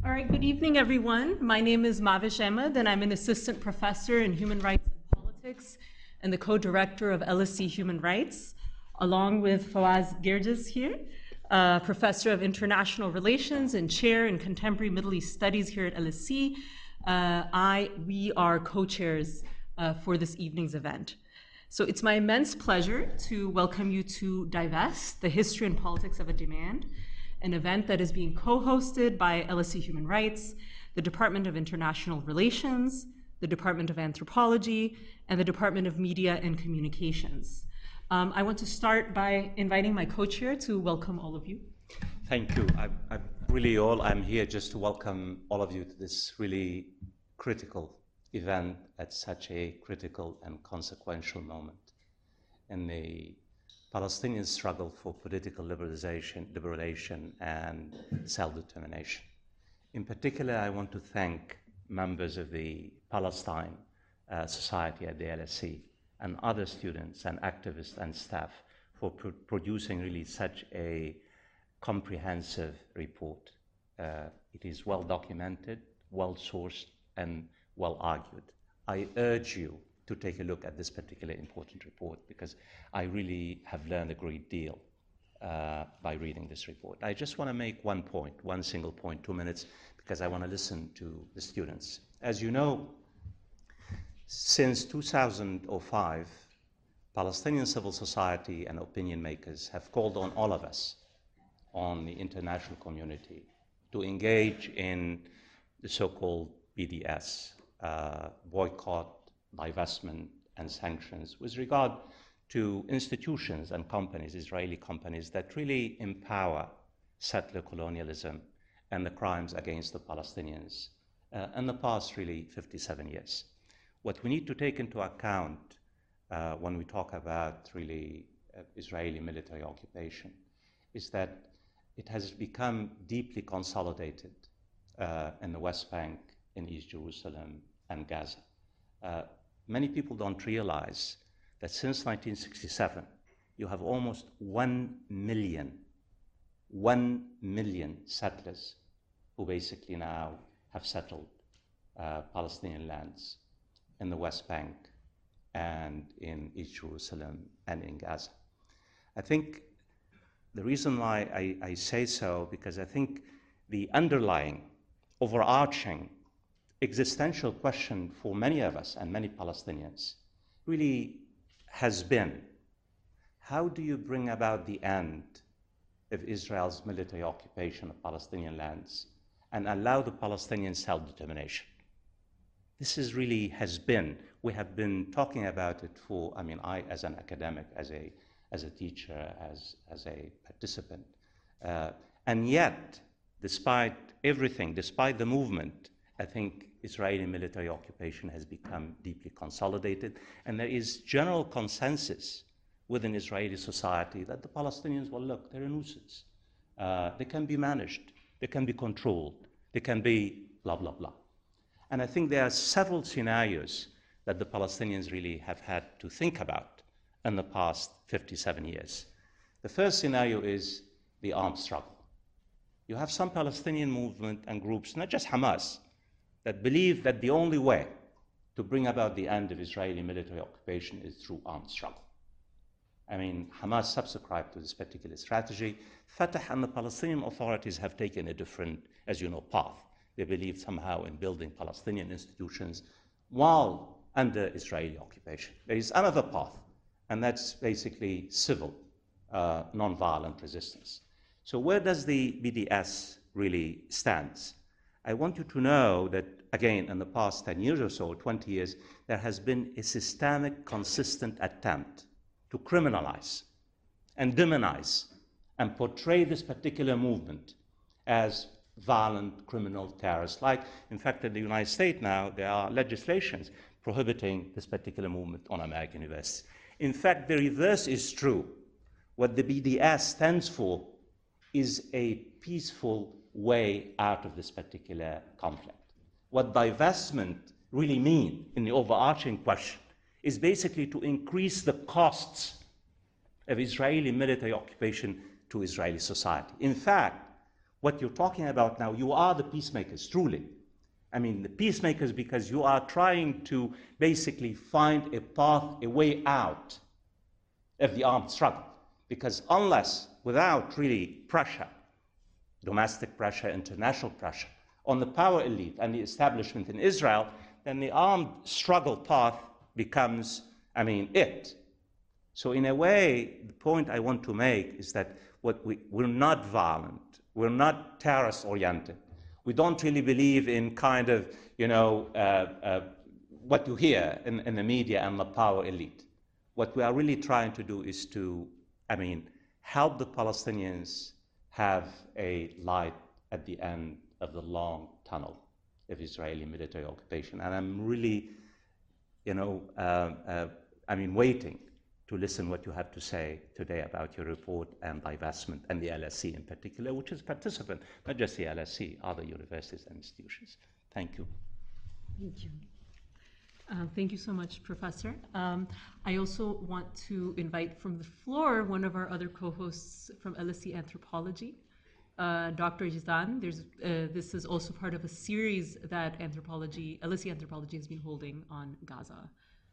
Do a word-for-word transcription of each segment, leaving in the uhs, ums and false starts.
All right, good evening, everyone. My name is Mavish Ahmed, and I'm an assistant professor in human rights and politics and the co-director of L S E Human Rights, along with Fawaz Girgis here, uh, professor of international relations and chair in contemporary Middle East studies here at L S E. Uh, I, we are co-chairs uh, for this evening's event. So it's my immense pleasure to welcome you to Divest, the History and Politics of a Demand, an event that is being co-hosted by L S E Human Rights, the Department of International Relations, the Department of Anthropology, and the Department of Media and Communications. Um, I want to start by inviting my co-chair to welcome all of you. Thank you. I, I really all, I'm here just to welcome all of you to this really critical event at such a critical and consequential moment in the Palestinian struggle for political liberalization, liberation and self-determination. In particular, I want to thank members of the Palestine uh, Society at the L S E and other students and activists and staff for pro producing really such a comprehensive report. Uh, it is well documented, well sourced, and well argued. I urge you to take a look at this particular important report because I really have learned a great deal uh, by reading this report. I just want to make one point, one single point, two minutes, because I want to listen to the students. As you know, since two thousand five, Palestinian civil society and opinion makers have called on all of us, on the international community, to engage in the so-called B D S, uh, boycott, divestment, and sanctions with regard to institutions and companies, Israeli companies, that really empower settler colonialism and the crimes against the Palestinians uh, in the past, really, fifty-seven years. What we need to take into account uh, when we talk about, really, uh, Israeli military occupation is that it has become deeply consolidated uh, in the West Bank, in East Jerusalem, and Gaza. Uh, many people don't realize that since nineteen sixty-seven, you have almost one million, one million settlers who basically now have settled uh, Palestinian lands in the West Bank and in East Jerusalem and in Gaza. I think the reason why I, I say so, because I think the underlying, overarching, existential question for many of us and many Palestinians really has been, how do you bring about the end of Israel's military occupation of Palestinian lands and allow the Palestinian self-determination? This is really has been, we have been talking about it for, I mean, I as an academic, as a, as a teacher, as, as a participant, uh, and yet, despite everything, despite the movement, I think Israeli military occupation has become deeply consolidated, and there is general consensus within Israeli society that the Palestinians, well, look, they're a nuisance. Uh, they can be managed, they can be controlled, they can be blah, blah, blah. And I think there are several scenarios that the Palestinians really have had to think about in the past fifty-seven years. The first scenario is the armed struggle. You have some Palestinian movement and groups, not just Hamas, that believe that the only way to bring about the end of Israeli military occupation is through armed struggle. I mean, Hamas subscribed to this particular strategy. Fatah and the Palestinian authorities have taken a different, as you know, path. They believe somehow in building Palestinian institutions while under Israeli occupation. There is another path, and that's basically civil, uh, non-violent resistance. So where does the B D S really stand? I want you to know that, again, in the past ten years or so, twenty years, there has been a systemic, consistent attempt to criminalize and demonize and portray this particular movement as violent criminal terrorists. Like, in fact, in the United States now, there are legislations prohibiting this particular movement on American universities. In fact, the reverse is true. What the B D S stands for is a peaceful way out of this particular conflict. What divestment really means in the overarching question is basically to increase the costs of Israeli military occupation to Israeli society. In fact, what you're talking about now, you are the peacemakers, truly. I mean, the peacemakers, because you are trying to basically find a path, a way out of the armed struggle. Because unless, without really pressure, domestic pressure, international pressure, on the power elite and the establishment in Israel, then the armed struggle path becomes, I mean, it. So in a way, the point I want to make is that what we, we're not violent, we're not terrorist-oriented. We don't really believe in kind of, you know, uh, uh, what you hear in, in the media and the power elite. What we are really trying to do is to, I mean, help the Palestinians have a light at the end of the long tunnel of Israeli military occupation. And I'm really, you know, uh, uh, I mean, waiting to listen what you have to say today about your report and divestment, and the L S E in particular, which is participant, not just the L S E, other universities and institutions. Thank you. Thank you. Uh, thank you so much, Professor. Um, I also want to invite from the floor one of our other co-hosts from L S E Anthropology, uh, Doctor Jizan. There's, uh, this is also part of a series that anthropology, L S E Anthropology has been holding on Gaza.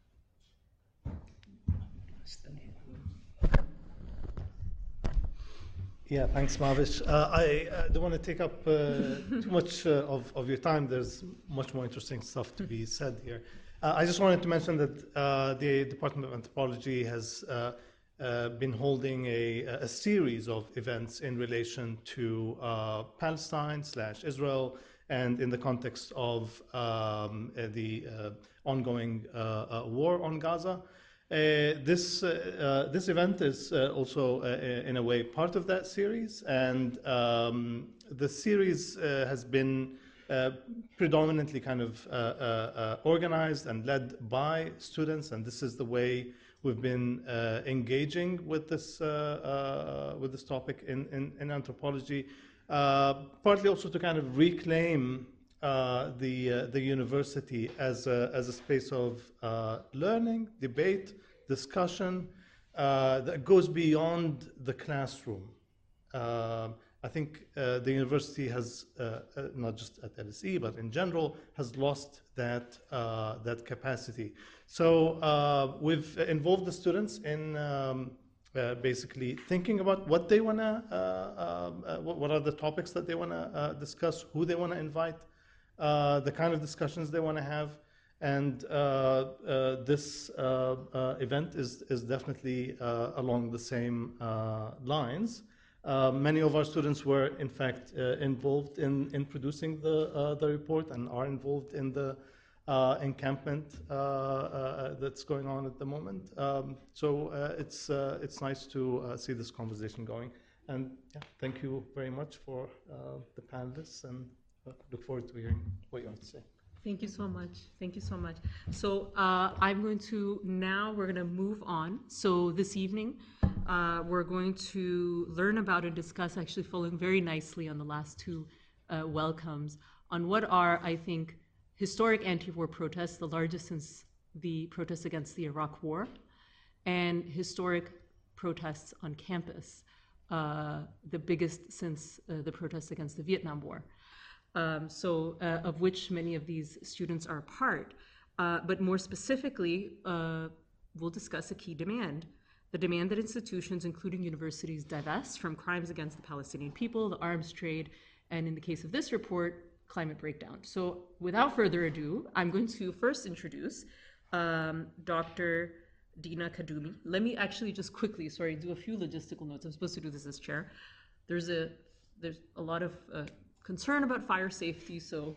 Yeah, thanks, Mavish. Uh, I uh, don't want to take up uh, too much uh, of, of your time. There's much more interesting stuff to be said here. Uh, I just wanted to mention that uh, the Department of Anthropology has uh, uh, been holding a, a series of events in relation to uh, Palestine slash Israel, and in the context of um, uh, the uh, ongoing uh, uh, war on Gaza. Uh, this, uh, uh, this event is uh, also, uh, in a way, part of that series, and um, the series uh, has been uh, predominantly kind of uh, uh, uh, organized and led by students, and this is the way we've been uh, engaging with this, uh, uh, with this topic in, in, in anthropology, uh, partly also to kind of reclaim Uh, the uh, the university as a, as a space of uh, learning, debate, discussion uh, that goes beyond the classroom. Uh, I think uh, the university has, uh, uh, not just at L S E, but in general, has lost that uh, that capacity. So uh, we've involved the students in um, uh, basically thinking about what they want to, uh, uh, what, what are the topics that they want to uh, discuss, who they want to invite, Uh, the kind of discussions they want to have, and uh, uh, this uh, uh, event is, is definitely uh, along the same uh, lines. Uh, many of our students were, in fact, uh, involved in, in producing the, uh, the report and are involved in the uh, encampment uh, uh, that's going on at the moment. Um, so uh, it's, uh, it's nice to uh, see this conversation going. And yeah, thank you very much for uh, the panelists, and look forward to hearing what you have to say. Thank you so much. Thank you so much. So uh, I'm going to, now we're going to move on. So this evening, uh, we're going to learn about and discuss, actually following very nicely on the last two uh, welcomes, on what are, I think, historic anti-war protests, the largest since the protests against the Iraq War, and historic protests on campus, uh, the biggest since uh, the protests against the Vietnam War. Um, so uh, of which many of these students are a part. Uh, but more specifically, uh, we'll discuss a key demand, the demand that institutions, including universities, divest from crimes against the Palestinian people, the arms trade, and in the case of this report, climate breakdown. So without further ado, I'm going to first introduce um, Doctor Dina Kaddoumi. Let me actually just quickly, sorry, do a few logistical notes. I'm supposed to do this as chair. There's a, there's a lot of uh, concern about fire safety, so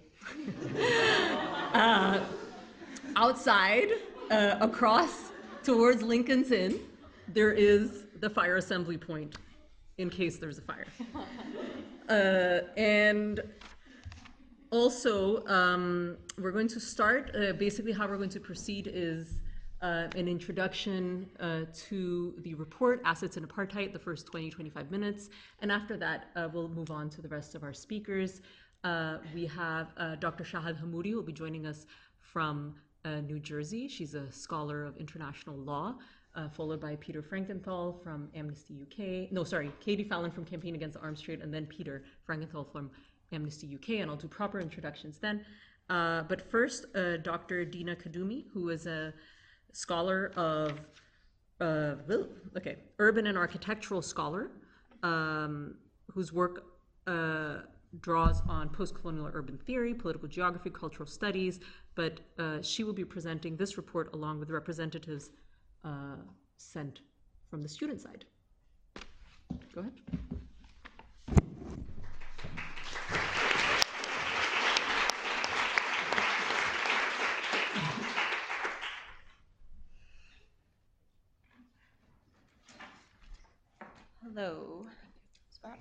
uh, outside, uh, across towards Lincoln's Inn, there is the fire assembly point in case there's a fire. Uh, and also, um, we're going to start, uh, basically how we're going to proceed is uh, an introduction uh, to the report, Assets in Apartheid, the first twenty, twenty-five minutes. And after that, uh, we'll move on to the rest of our speakers. Uh, we have uh, Doctor Shahad Hammoudi, who will be joining us from uh, New Jersey. She's a scholar of international law uh, followed by Peter Frankenthal from Amnesty U K. No, sorry, Katie Fallon from Campaign Against the Arms Trade, and then Peter Frankenthal from Amnesty U K, and I'll do proper introductions then. Uh, but first, uh, Doctor Dina Kadumi, who is a scholar of, uh, okay, urban and architectural scholar, um, whose work uh, draws on post-colonial urban theory, political geography, cultural studies, but uh, she will be presenting this report along with representatives uh, sent from the student side. Go ahead. Hello. Scott.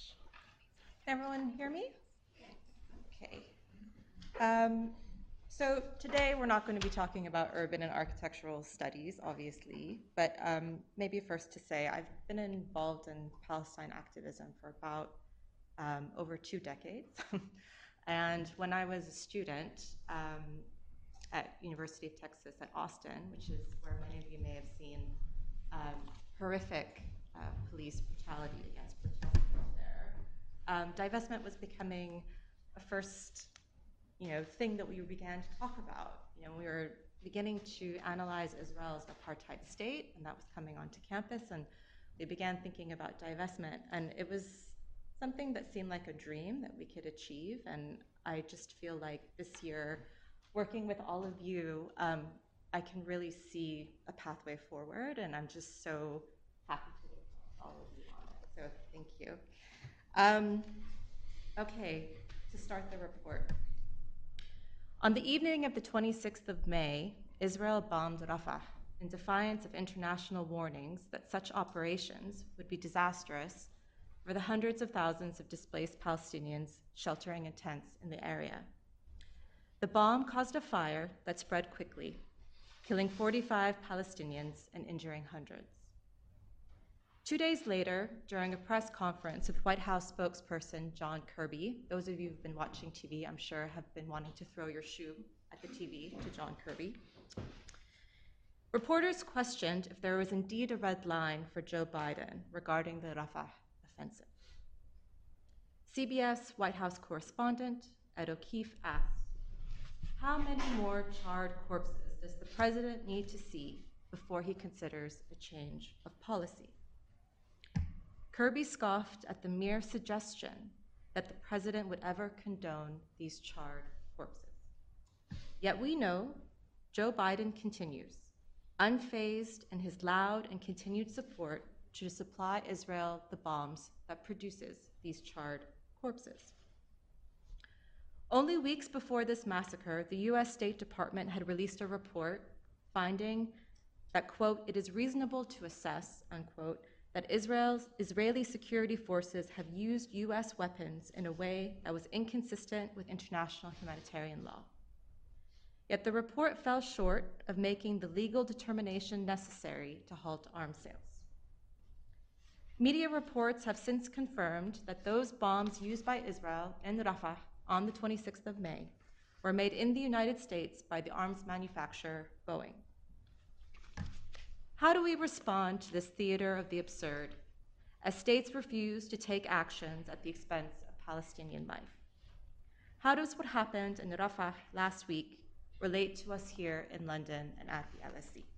Can everyone hear me? Okay. Um, so today we're not going to be talking about urban and architectural studies, obviously, but um, maybe first to say I've been involved in Palestine activism for about um, over two decades. And when I was a student um, at University of Texas at Austin, which is where many of you may have seen um, horrific uh, police brutality against protesters there, um, divestment was becoming a first, you know, thing that we began to talk about. You know, we were beginning to analyze Israel as an apartheid state, and that was coming onto campus, and we began thinking about divestment, and it was something that seemed like a dream that we could achieve, and I just feel like this year, working with all of you, um, I can really see a pathway forward, and I'm just so happy to work with all of you on it, so thank you. Um, okay, to start the report. On the evening of the twenty-sixth of May, Israel bombed Rafah in defiance of international warnings that such operations would be disastrous for the hundreds of thousands of displaced Palestinians sheltering in tents in the area. The bomb caused a fire that spread quickly, killing forty-five Palestinians and injuring hundreds. Two days later, during a press conference with White House spokesperson John Kirby, those of you who've been watching T V, I'm sure, have been wanting to throw your shoe at the T V to John Kirby. Reporters questioned if there was indeed a red line for Joe Biden regarding the Rafah offensive. C B S White House correspondent Ed O'Keefe asked, "How many more charred corpses does the president need to see before he considers a change of policy?" Kirby scoffed at the mere suggestion that the president would ever condone these charred corpses. Yet we know Joe Biden continues, unfazed in his loud and continued support to supply Israel the bombs that produces these charred corpses. Only weeks before this massacre, the U S State Department had released a report finding that, quote, "it is reasonable to assess," unquote, that Israel's Israeli security forces have used U S weapons in a way that was inconsistent with international humanitarian law. Yet the report fell short of making the legal determination necessary to halt arms sales. Media reports have since confirmed that those bombs used by Israel in Rafah on the twenty-sixth of May were made in the United States by the arms manufacturer Boeing. How do we respond to this theater of the absurd as states refuse to take actions at the expense of Palestinian life? How does what happened in Rafah last week relate to us here in London and at the L S E?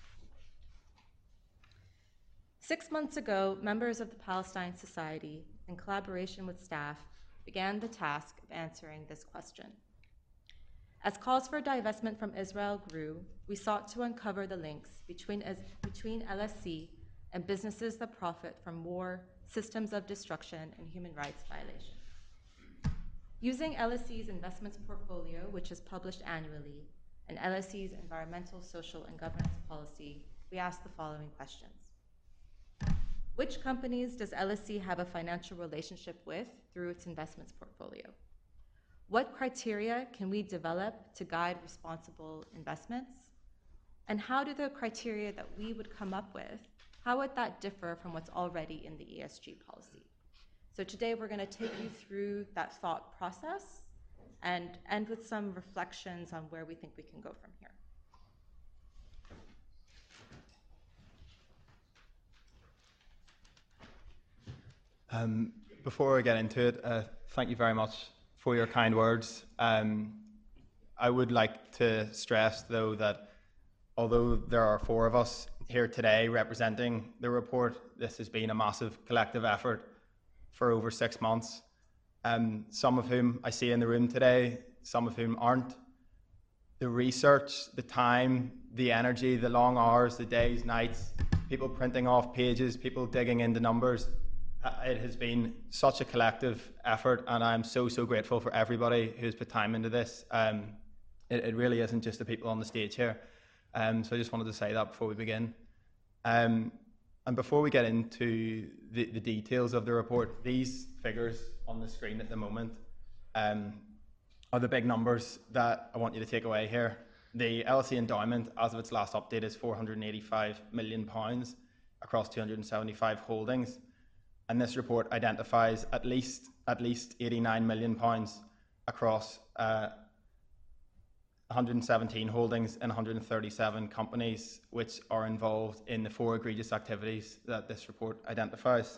Six months ago, members of the Palestine Society, in collaboration with staff, began the task of answering this question. As calls for divestment from Israel grew, we sought to uncover the links between, between L S C and businesses that profit from war, systems of destruction, and human rights violations. Using L S C's investments portfolio, which is published annually, and L S C's environmental, social, and governance policy, we asked the following questions. Which companies does L S C have a financial relationship with through its investments portfolio? What criteria can we develop to guide responsible investments? And how do the criteria that we would come up with, how would that differ from what's already in the E S G policy? So today we're going to take you through that thought process and end with some reflections on where we think we can go from here. Um, before I get into it, uh, thank you very much for your kind words. Um, I would like to stress, though, that although there are four of us here today representing the report, this has been a massive collective effort for over six months. Um, some of whom I see in the room today, some of whom aren't. The research, the time, the energy, the long hours, the days, nights, people printing off pages, people digging into numbers. Uh, it has been such a collective effort, and I'm so, so grateful for everybody who's put time into this. Um, it, it really isn't just the people on the stage here. Um, so I just wanted to say that before we begin. Um, and before we get into the, the details of the report, these figures on the screen at the moment um, are the big numbers that I want you to take away here. The L S E endowment, as of its last update, is four hundred eighty-five million pounds across two hundred seventy-five holdings. And this report identifies at least at least eighty-nine million pounds across uh, one hundred seventeen holdings in one hundred thirty-seven companies which are involved in the four egregious activities that this report identifies.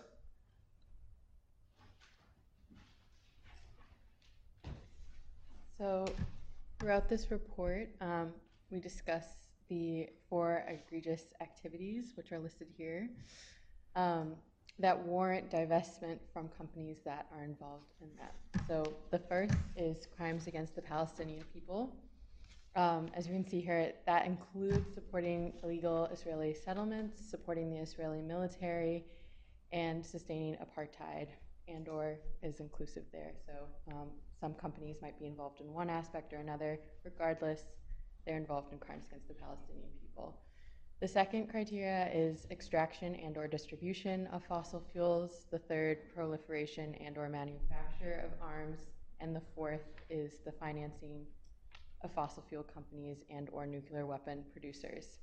So throughout this report, um, we discuss the four egregious activities, which are listed here, um, that warrant divestment from companies that are involved in that. So the first is crimes against the Palestinian people. Um, as you can see here, that includes supporting illegal Israeli settlements, supporting the Israeli military, and sustaining apartheid, and or is inclusive there. So um, some companies might be involved in one aspect or another. Regardless, they're involved in crimes against the Palestinian people. The second criteria is extraction and or distribution of fossil fuels. The third, proliferation and or manufacture of arms. And the fourth is the financing of fossil fuel companies and or nuclear weapon producers.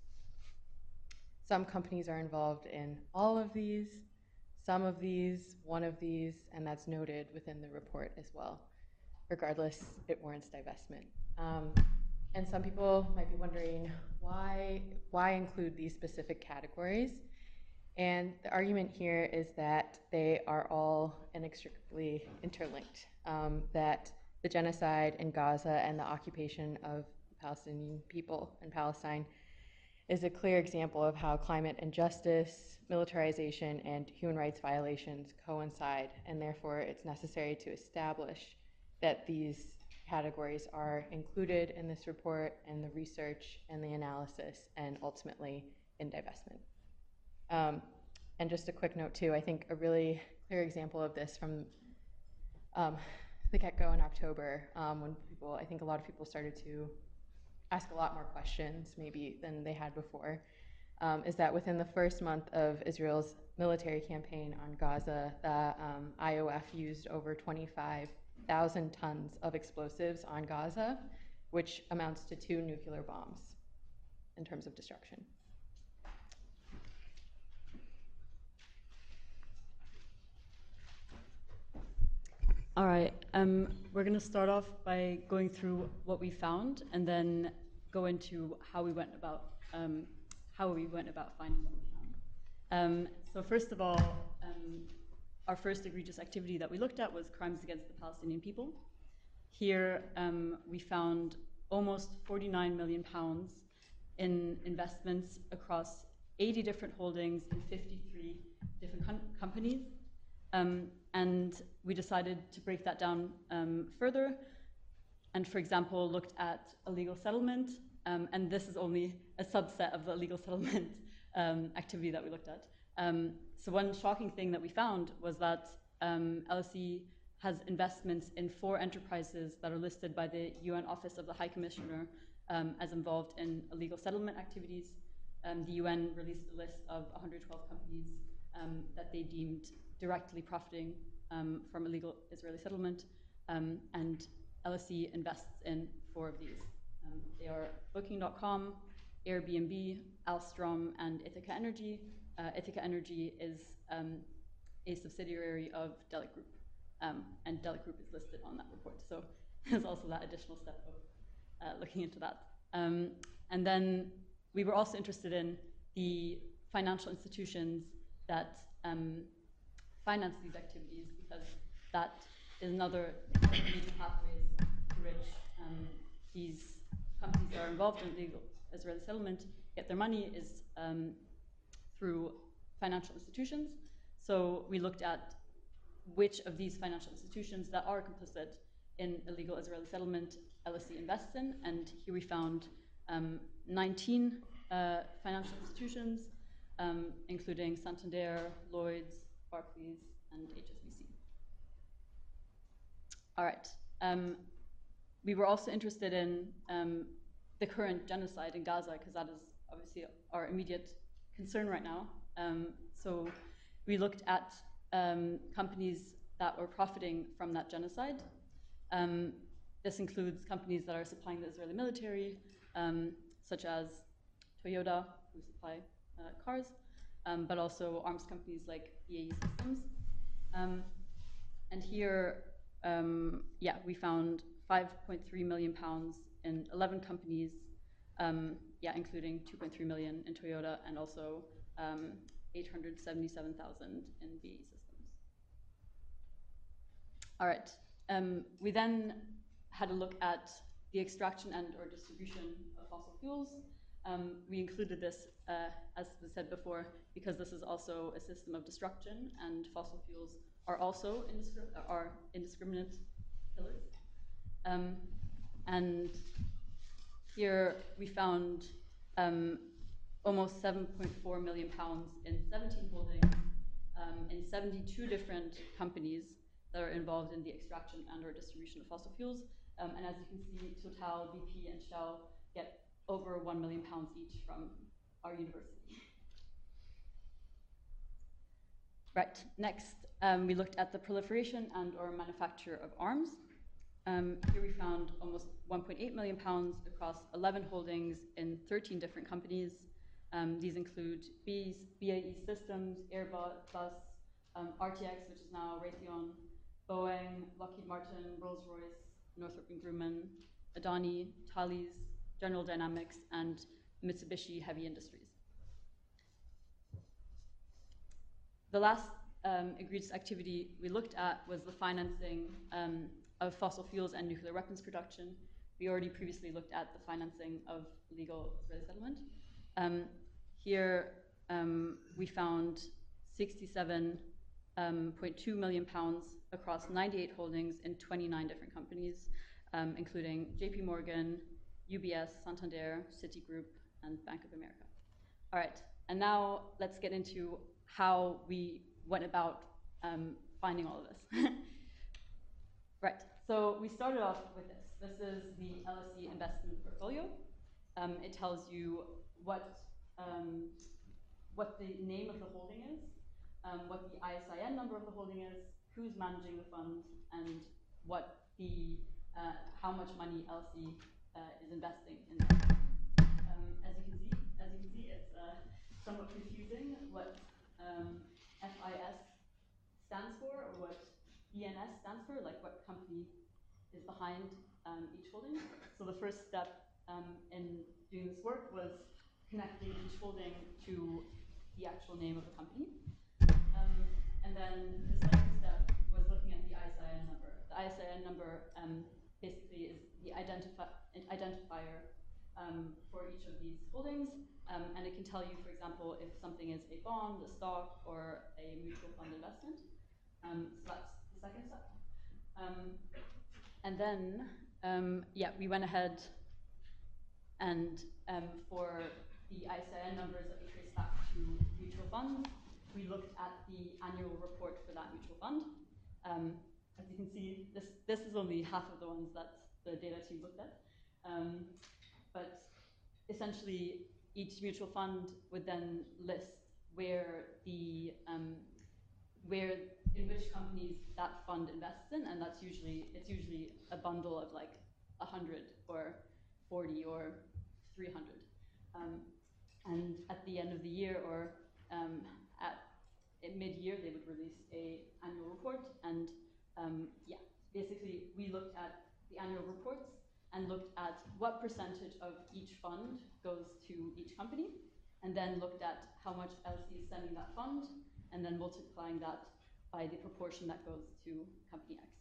Some companies are involved in all of these, some of these, one of these, and that's noted within the report as well. Regardless, it warrants divestment. Um, and some people might be wondering, why, why include these specific categories? And the argument here is that they are all inextricably interlinked, um, that the genocide in Gaza and the occupation of Palestinian people in Palestine is a clear example of how climate injustice, militarization, and human rights violations coincide, and therefore it's necessary to establish that these categories are included in this report and the research and the analysis and ultimately in divestment. Um, and just a quick note too, I think a really clear example of this from um, the get-go in October, um, when people, I think a lot of people started to ask a lot more questions maybe than they had before, um, is that within the first month of Israel's military campaign on Gaza, the um, I O F used over twenty-five thousand tons of explosives on Gaza, which amounts to two nuclear bombs in terms of destruction. All right, um, we're going to start off by going through what we found and then go into how we went about um, how we went about finding what we found. Um, so first of all, um, our first egregious activity that we looked at was crimes against the Palestinian people. Here um, we found almost forty-nine million pounds in investments across eighty different holdings in fifty-three different com companies. Um, and we decided to break that down um, further and, for example, looked at illegal settlement, um, and this is only a subset of the illegal settlement um, activity that we looked at. Um, so one shocking thing that we found was that um, L S E has investments in four enterprises that are listed by the U N Office of the High Commissioner um, as involved in illegal settlement activities. Um, the U N released a list of one hundred twelve companies um, that they deemed directly profiting um, from illegal Israeli settlement, um, and L S E invests in four of these. Um, they are Booking dot com, Airbnb, Alstrom, and Ithaca Energy. Uh, Ithaca Energy is um, a subsidiary of Delek Group, um, and Delek Group is listed on that report. So there's also that additional step of uh, looking into that. Um, and then we were also interested in the financial institutions that um, finance these activities, because that is another major pathways through which um, these companies that are involved in illegal Israeli settlement get their money is um, through financial institutions. So we looked at which of these financial institutions that are complicit in illegal Israeli settlement L S E invests in, and here we found um, nineteen uh, financial institutions, um, including Santander, Lloyds, Barclays, and H S B C. All right. Um, we were also interested in um, the current genocide in Gaza, because that is obviously our immediate concern right now. Um, so we looked at um, companies that were profiting from that genocide. Um, this includes companies that are supplying the Israeli military, um, such as Toyota, who supply uh, cars, um, but also arms companies like B A E Systems. Um, and here, um, yeah, we found five point three million pounds in eleven companies, um, yeah, including two point three million in Toyota and also um, eight hundred seventy-seven thousand in B A E Systems. All right. Um, we then had a look at the extraction and or distribution of fossil fuels. Um, we included this, uh, as was said before, because this is also a system of destruction, and fossil fuels are also indiscri are indiscriminate killers. Um, and here we found um, almost seven point four million pounds in seventeen holdings um, in seventy-two different companies that are involved in the extraction and or distribution of fossil fuels. Um, and as you can see, Total, B P, and Shell get over one million pounds each from our university. Right, next, um, we looked at the proliferation and or manufacture of arms. Um, here we found almost one point eight million pounds across eleven holdings in thirteen different companies. Um, these include B A E Systems, Airbus, um, R T X, which is now Raytheon, Boeing, Lockheed Martin, Rolls-Royce, Northrop and Grumman, Adani, Thales, General Dynamics, and Mitsubishi Heavy Industries. The last um, egregious activity we looked at was the financing um, of fossil fuels and nuclear weapons production. We already previously looked at the financing of illegal Israeli settlement. Um, here um, we found sixty-seven point two million pounds across ninety-eight holdings in twenty-nine different companies, um, including J P Morgan, U B S, Santander, Citigroup, and Bank of America. All right, and now let's get into how we went about um, finding all of this. Right, so we started off with this. This is the L S E investment portfolio. Um, it tells you what, um, what the name of the holding is, um, what the I S I N number of the holding is, who's managing the fund, and what the, uh, how much money L S E uh, is investing in that. Um, as you can see, as you can see, it's uh, somewhat confusing what um, F I S stands for, or what E N S stands for, like what company is behind um, each holding. So the first step um, in doing this work was connecting each holding to the actual name of the company. Um, and then the second step was looking at the I S I N number. The I S I N number um, basically is the identifi identifier um, for each of these holdings, um, and it can tell you, for example, if something is a bond, a stock, or a mutual fund investment. Um, so that's the second step. Um, and then, um, yeah, we went ahead and um, for the I S I N numbers that we trace back to mutual funds, we looked at the annual report for that mutual fund. Um, as you can see, this, this is only half of the ones that the data team looked at. Um, but essentially, each mutual fund would then list where the um, where in which companies that fund invests in, and that's usually it's usually a bundle of like a hundred or forty or three hundred. Um, and at the end of the year or um, at, at mid-year, they would release a annual report, and um, yeah, basically we looked at the annual reports and looked at what percentage of each fund goes to each company, and then looked at how much L S E is sending that fund, and then multiplying that by the proportion that goes to company X.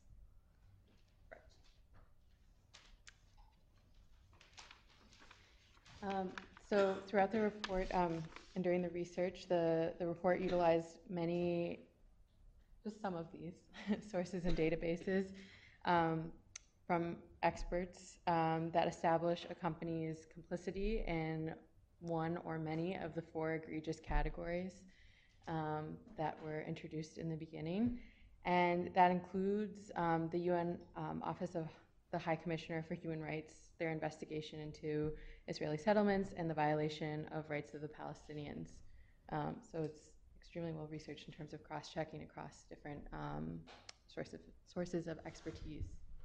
Um, so throughout the report um, and during the research, the, the report utilized many, just some of these sources and databases um, from experts um, that establish a company's complicity in one or many of the four egregious categories um, that were introduced in the beginning. And that includes um, the U N um, Office of the High Commissioner for Human Rights, their investigation into Israeli settlements and the violation of rights of the Palestinians. Um, so it's extremely well researched in terms of cross-checking across different um, source of, sources of expertise.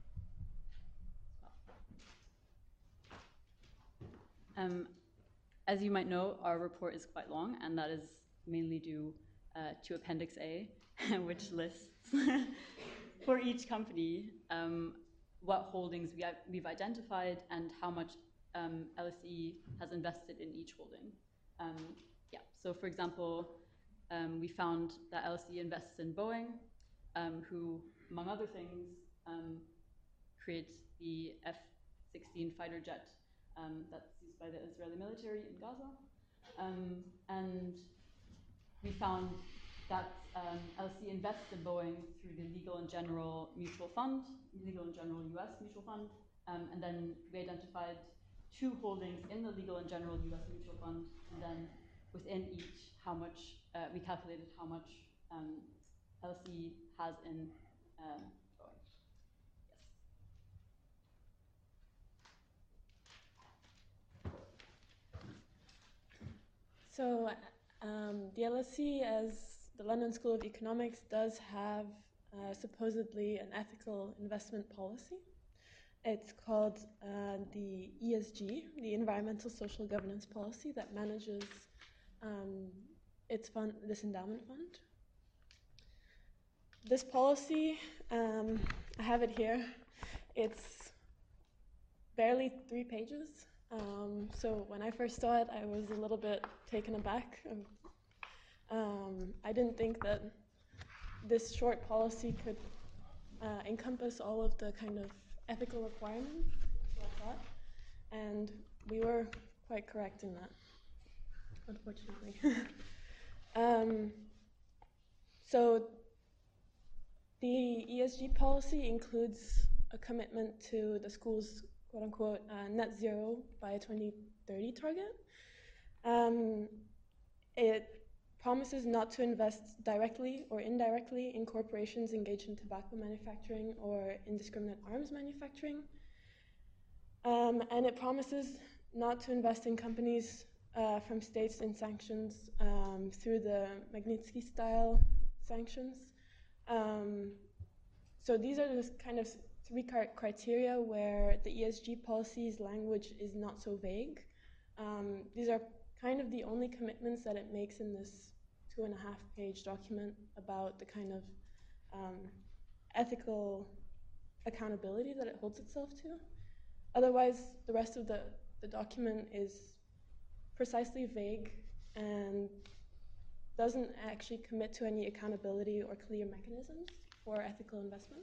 Um, as you might know, our report is quite long, and that is mainly due uh, to Appendix A, which lists for each company um, what holdings we have, we've identified and how much um, L S E has invested in each holding. Um, yeah, so for example, um, we found that L S E invests in Boeing, um, who, among other things, um, creates the F sixteen fighter jet um, that's used by the Israeli military in Gaza. Um, and we found that um, L S E invests in Boeing through the Legal and General Mutual Fund, Legal and General U S Mutual Fund, um, and then we identified two holdings in the Legal and General U S Mutual Fund, and then within each, how much, uh, we calculated how much um, L S E has in um, Boeing. So um, the L S E, as the London School of Economics, does have uh, supposedly an ethical investment policy. It's called uh, the E S G, the Environmental Social Governance Policy, that manages um, its fund, this endowment fund. This policy, um, I have it here. It's barely three pages. Um, so when I first saw it, I was a little bit taken aback. Um, I didn't think that this short policy could uh, encompass all of the kind of ethical requirements, I thought, and we were quite correct in that, unfortunately. um, so the E S G policy includes a commitment to the school's quote-unquote uh, net zero by twenty thirty target. Um, it promises not to invest directly or indirectly in corporations engaged in tobacco manufacturing or indiscriminate arms manufacturing. Um, and it promises not to invest in companies uh, from states in sanctions um, through the Magnitsky-style sanctions. Um, so these are the kind of three criteria where the E S G policy's language is not so vague. Um, these are kind of the only commitments that it makes in this two and a half page document about the kind of um, ethical accountability that it holds itself to. Otherwise, the rest of the, the document is precisely vague and doesn't actually commit to any accountability or clear mechanisms for ethical investment.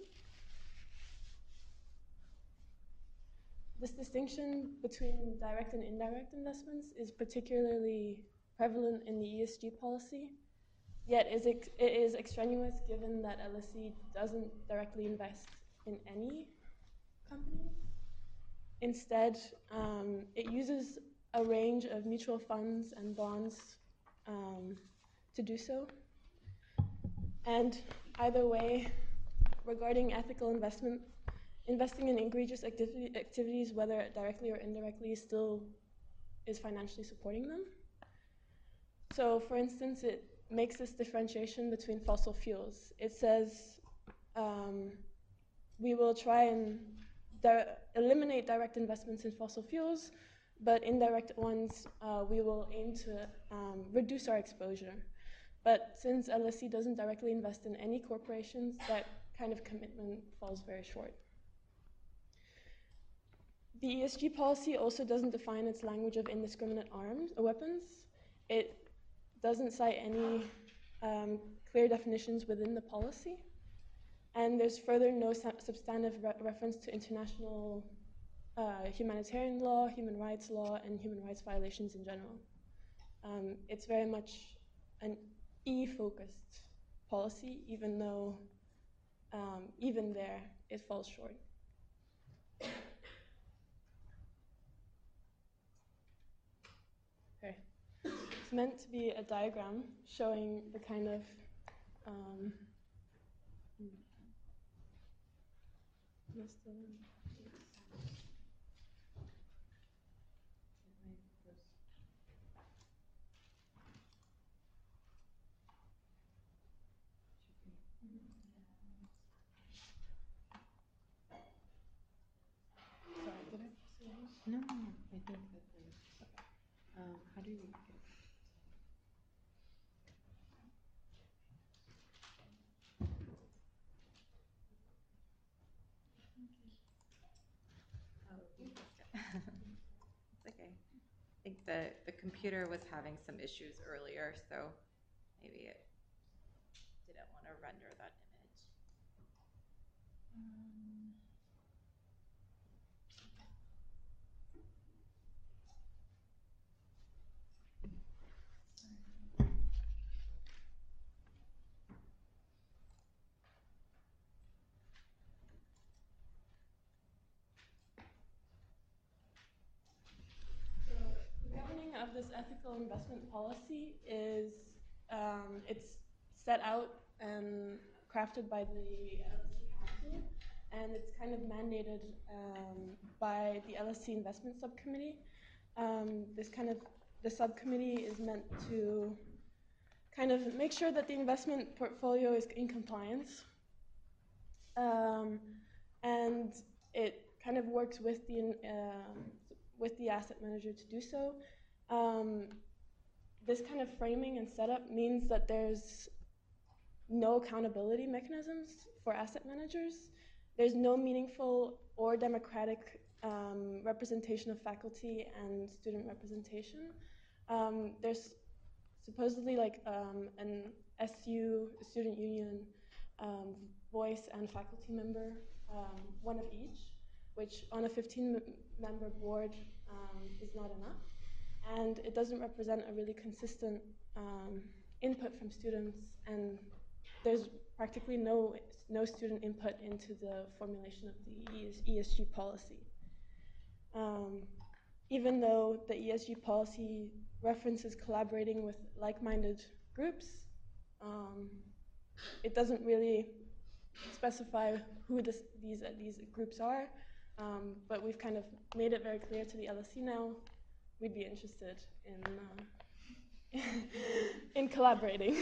This distinction between direct and indirect investments is particularly prevalent in the E S G policy, yet is ex it is extraneous given that L S E doesn't directly invest in any companies. Instead, um, it uses a range of mutual funds and bonds um, to do so. And either way, regarding ethical investment, investing in egregious activity, activities, whether directly or indirectly, still is financially supporting them. So, for instance, it makes this differentiation between fossil fuels. It says um, we will try and di eliminate direct investments in fossil fuels, but indirect ones, uh, we will aim to um, reduce our exposure. But since L S E doesn't directly invest in any corporations, that kind of commitment falls very short. The E S G policy also doesn't define its language of indiscriminate arms or weapons. It doesn't cite any um, clear definitions within the policy. And there's further no su substantive re reference to international uh, humanitarian law, human rights law, and human rights violations in general. Um, it's very much an E-focused policy, even though um, even there it falls short. Okay. It's meant to be a diagram showing the kind of um, sorry, did I press it wrong? No, no, no. I think that there's. Um, how do you get it? It's okay. I think the, the computer was having some issues earlier, so maybe it didn't want to render that image. Um, The governing of this ethical investment policy is, um, it's set out and crafted by the L S E Council, and it's kind of mandated um, by the L S E Investment Subcommittee. Um, this kind of, the subcommittee is meant to kind of make sure that the investment portfolio is in compliance. Um, and it kind of works with the, uh, with the asset manager to do so. Um, this kind of framing and setup means that there's no accountability mechanisms for asset managers. There's no meaningful or democratic um, representation of faculty and student representation. Um, there's supposedly like um, an S U, a student union, um, voice and faculty member, um, one of each, which on a fifteen member board um, is not enough. And it doesn't represent a really consistent um, input from students, and there's practically no, no student input into the formulation of the E S G policy. Um, even though the E S G policy references collaborating with like-minded groups, um, it doesn't really specify who this, these, uh, these groups are, um, but we've kind of made it very clear to the L S E now we'd be interested in, uh, in collaborating.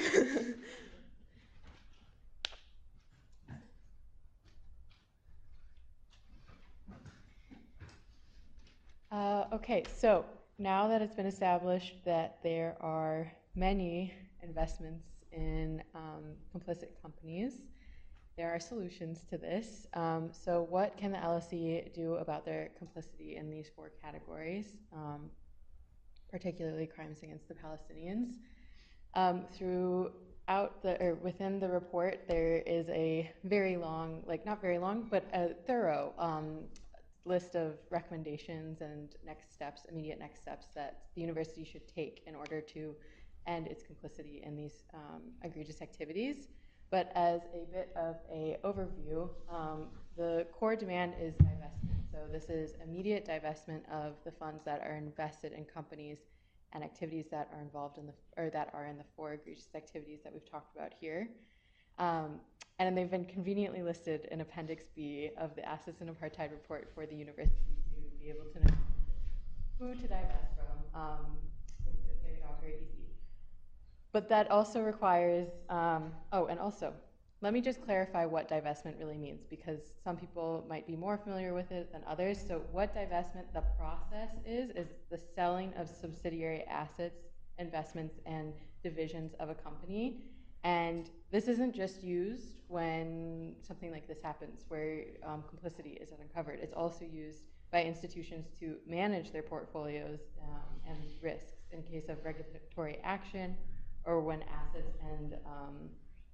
Uh, okay, so now that it's been established that there are many investments in um, complicit companies, there are solutions to this. Um, so what can the L S E do about their complicity in these four categories, um, particularly crimes against the Palestinians? Um, throughout the, or within the report, there is a very long, like not very long, but a thorough um, list of recommendations and next steps, immediate next steps that the university should take in order to end its complicity in these um, egregious activities. But as a bit of a overview, um, the core demand is divestment. So this is immediate divestment of the funds that are invested in companies and activities that are involved in the, or that are in the four egregious activities that we've talked about here. Um, and they've been conveniently listed in Appendix B of the Assets and Apartheid report for the university to be able to know who to divest from. Um, it's very, very easy. But that also requires, um, oh, and also, let me just clarify what divestment really means, because some people might be more familiar with it than others. So what divestment, the process is, is the selling of subsidiary assets, investments, and divisions of a company. And this isn't just used when something like this happens, where um, complicity is uncovered. It's also used by institutions to manage their portfolios um, and risks in case of regulatory action, or when assets and um,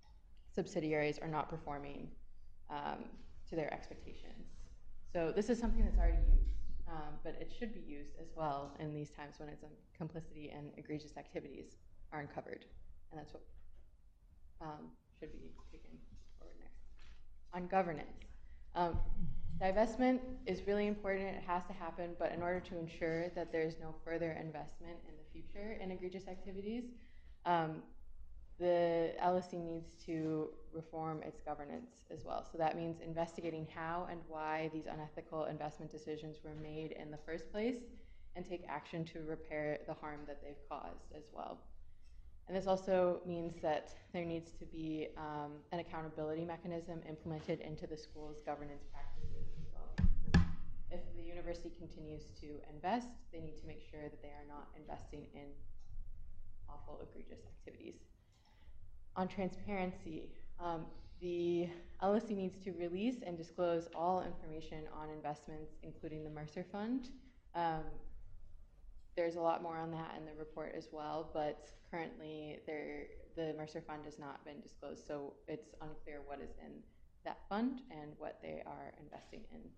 subsidiaries are not performing um, to their expectations. So this is something that's already used, um, but it should be used as well in these times when it's um, complicity and egregious activities are uncovered. And that's what um, should be taken forward next. On governance. Um, divestment is really important, it has to happen, but in order to ensure that there's no further investment in the future in egregious activities, um, the L S E needs to reform its governance as well. So that means investigating how and why these unethical investment decisions were made in the first place and take action to repair the harm that they've caused as well. And this also means that there needs to be um, an accountability mechanism implemented into the school's governance practices as well. If the university continues to invest, they need to make sure that they are not investing in awful, egregious activities. On transparency, um, the L S E needs to release and disclose all information on investments, including the Mercer Fund. Um, there's a lot more on that in the report as well, but currently there, the Mercer Fund has not been disclosed, so it's unclear what is in that fund and what they are investing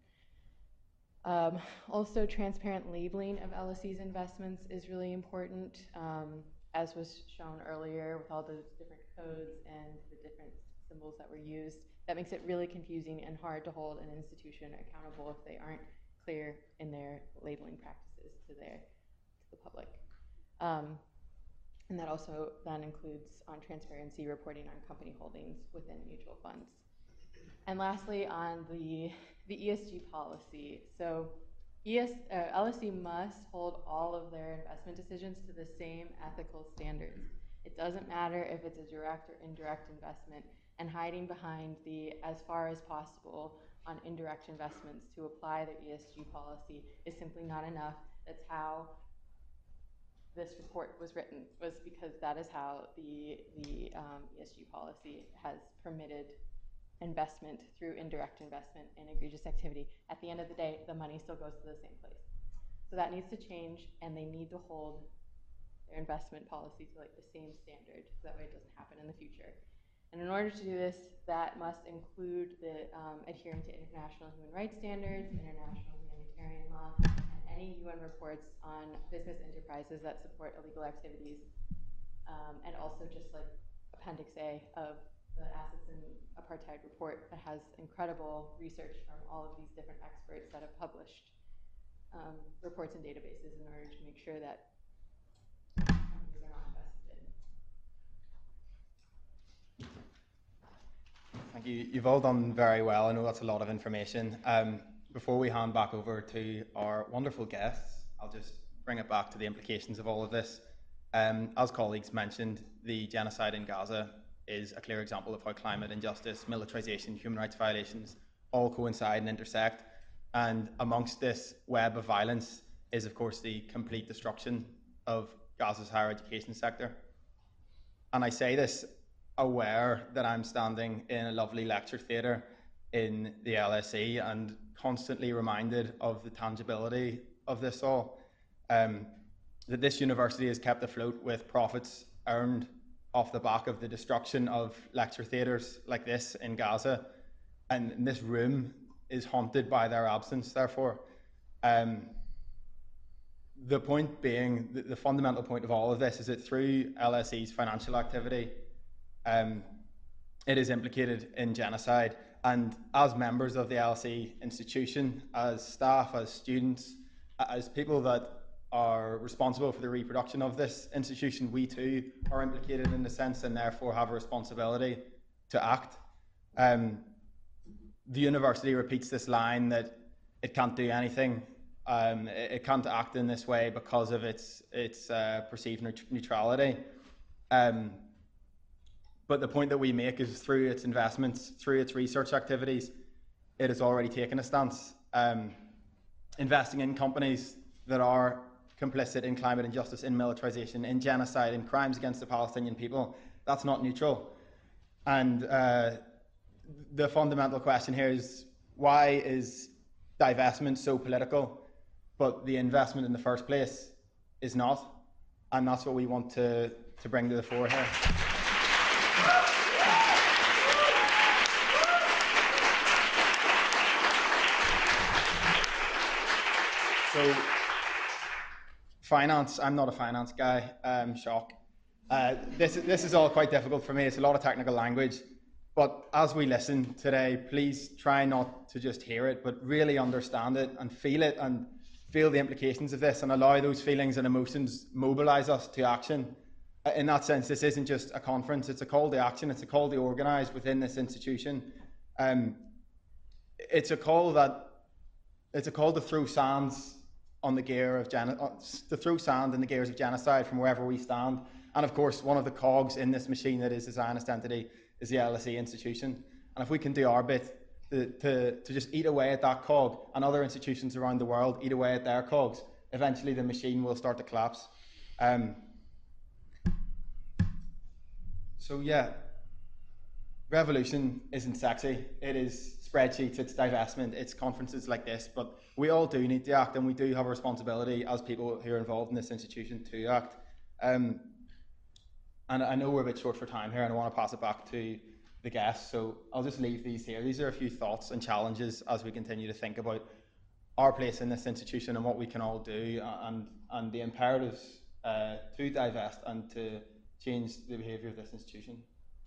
in. Um, also, transparent labeling of L S E's investments is really important. Um, as was shown earlier with all those different codes and the different symbols that were used, that makes it really confusing and hard to hold an institution accountable if they aren't clear in their labeling practices to their to the public. Um, and that also then includes on transparency reporting on company holdings within mutual funds. And lastly, on the, the E S G policy. So E S, uh, L S E must hold all of their investment decisions to the same ethical standards. It doesn't matter if it's a direct or indirect investment, and hiding behind the as far as possible on indirect investments to apply their E S G policy is simply not enough. That's how this report was written, was because that is how the, the um, E S G policy has permitted investment through indirect investment in egregious activity. At the end of the day, the money still goes to the same place. So that needs to change, and they need to hold their investment policy to like the same standard, so that way it doesn't happen in the future. And in order to do this, that must include the um, adhering to international human rights standards, international humanitarian law, and any U N reports on business enterprises that support illegal activities, um, and also just like Appendix A of the Assets in Apartheid report that has incredible research from all of these different experts that have published um, reports and databases in order to make sure that companies are not invested in. Thank you. You've all done very well. I know that's a lot of information. Um, before we hand back over to our wonderful guests, I'll just bring it back to the implications of all of this. Um, as colleagues mentioned, the genocide in Gaza is a clear example of how climate injustice, militarization, human rights violations all coincide and intersect. And amongst this web of violence is, of course, the complete destruction of Gaza's higher education sector. And I say this aware that I'm standing in a lovely lecture theatre in the L S E and constantly reminded of the tangibility of this all. Um, that this university is kept afloat with profits earned off the back of the destruction of lecture theatres like this in Gaza. And this room is haunted by their absence, therefore. Um, the point being, the, the fundamental point of all of this is that through L S E's financial activity, um, it is implicated in genocide. And as members of the L S E institution, as staff, as students, as people that are responsible for the reproduction of this institution, we too are implicated in a sense and therefore have a responsibility to act. Um, the university repeats this line that it can't do anything, um, it, it can't act in this way because of its, its uh, perceived neutrality. Um, but the point that we make is through its investments, through its research activities, it has already taken a stance. Um, investing in companies that are complicit in climate injustice, in militarization, in genocide, in crimes against the Palestinian people, that's not neutral. And uh, the fundamental question here is, why is divestment so political, but the investment in the first place is not? And that's what we want to, to bring to the fore here. So, finance, I'm not a finance guy, um, shock. Uh, this, this is all quite difficult for me. It's a lot of technical language. But as we listen today, please try not to just hear it, but really understand it and feel it and feel the implications of this and allow those feelings and emotions mobilize us to action. In that sense, this isn't just a conference, it's a call to action, it's a call to organise within this institution. Um, it's a call that, it's a call to throw sands on the gear of geno- to throw sand in the gears of genocide from wherever we stand. And of course, one of the cogs in this machine that is the Zionist entity is the L S E institution. And if we can do our bit to, to, to just eat away at that cog, and other institutions around the world eat away at their cogs, eventually the machine will start to collapse. Um, so yeah, revolution isn't sexy. It is spreadsheets, it's divestment, it's conferences like this, but we all do need to act, and we do have a responsibility as people who are involved in this institution to act. Um, and I know we're a bit short for time here, and I want to pass it back to the guests, so I'll just leave these here. These are a few thoughts and challenges as we continue to think about our place in this institution and what we can all do, and, and the imperatives uh, to divest and to change the behaviour of this institution.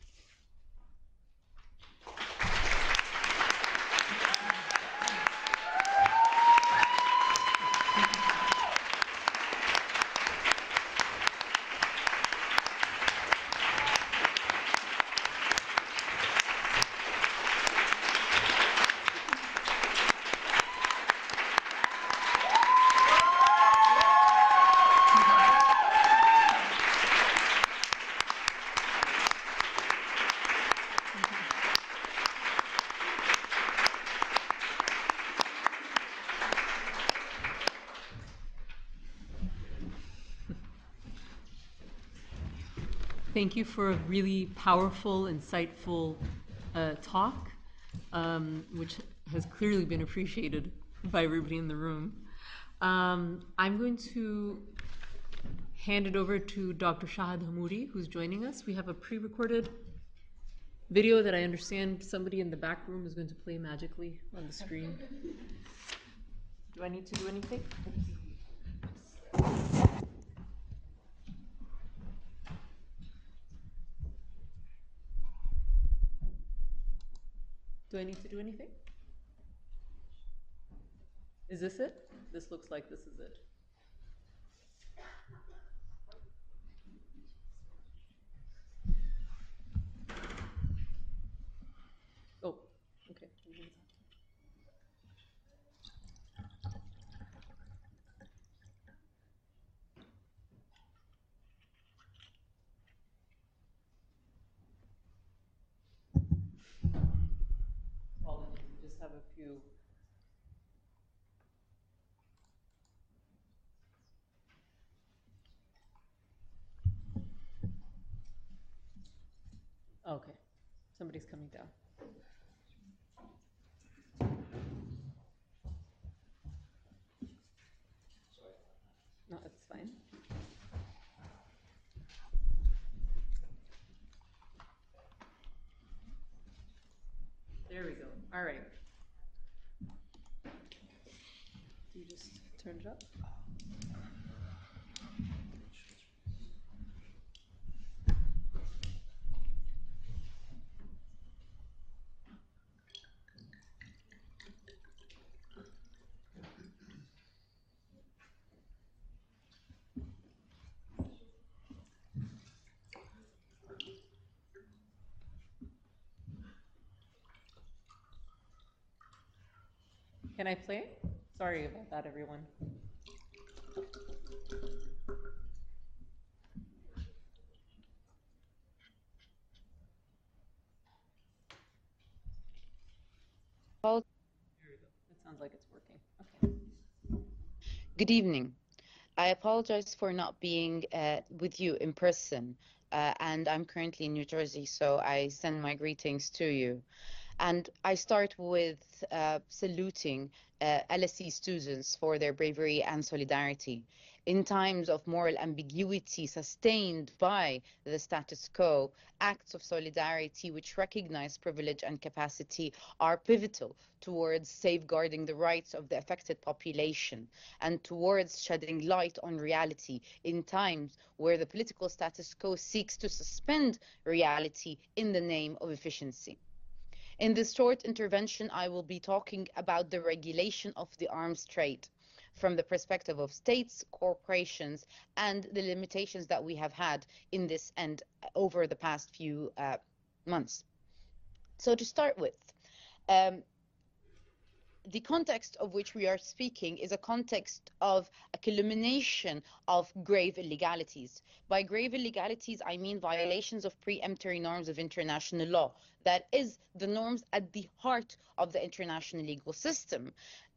Thank you for a really powerful, insightful uh, talk, um, which has clearly been appreciated by everybody in the room. Um, I'm going to hand it over to Doctor Shahid Hammoudi, who's joining us. We have a pre-recorded video that I understand somebody in the back room is going to play magically on the screen. Do I need to do anything? Do I need to do anything? Is this it? This looks like this is it. Oh, okay. Well, we just have a few. Okay, somebody's coming down. No, it's fine. There we go. All right. Do you just turn it up? Can I play? Sorry about that, everyone. Well, Here we go. It sounds like it's working. Okay. good evening. I apologize for not being uh, with you in person, uh, and I'm currently in New Jersey, so I send my greetings to you. And I start with uh, saluting uh, L S E students for their bravery and solidarity. In times of moral ambiguity sustained by the status quo, acts of solidarity which recognize privilege and capacity are pivotal towards safeguarding the rights of the affected population and towards shedding light on reality in times where the political status quo seeks to suspend reality in the name of efficiency. In this short intervention, I will be talking about the regulation of the arms trade from the perspective of states, corporations, and the limitations that we have had in this and over the past few uh, months. So to start with, um, the context of which we are speaking is a context of a culmination of grave illegalities. By grave illegalities, I mean violations of preemptory norms of international law. That is, the norms at the heart of the international legal system.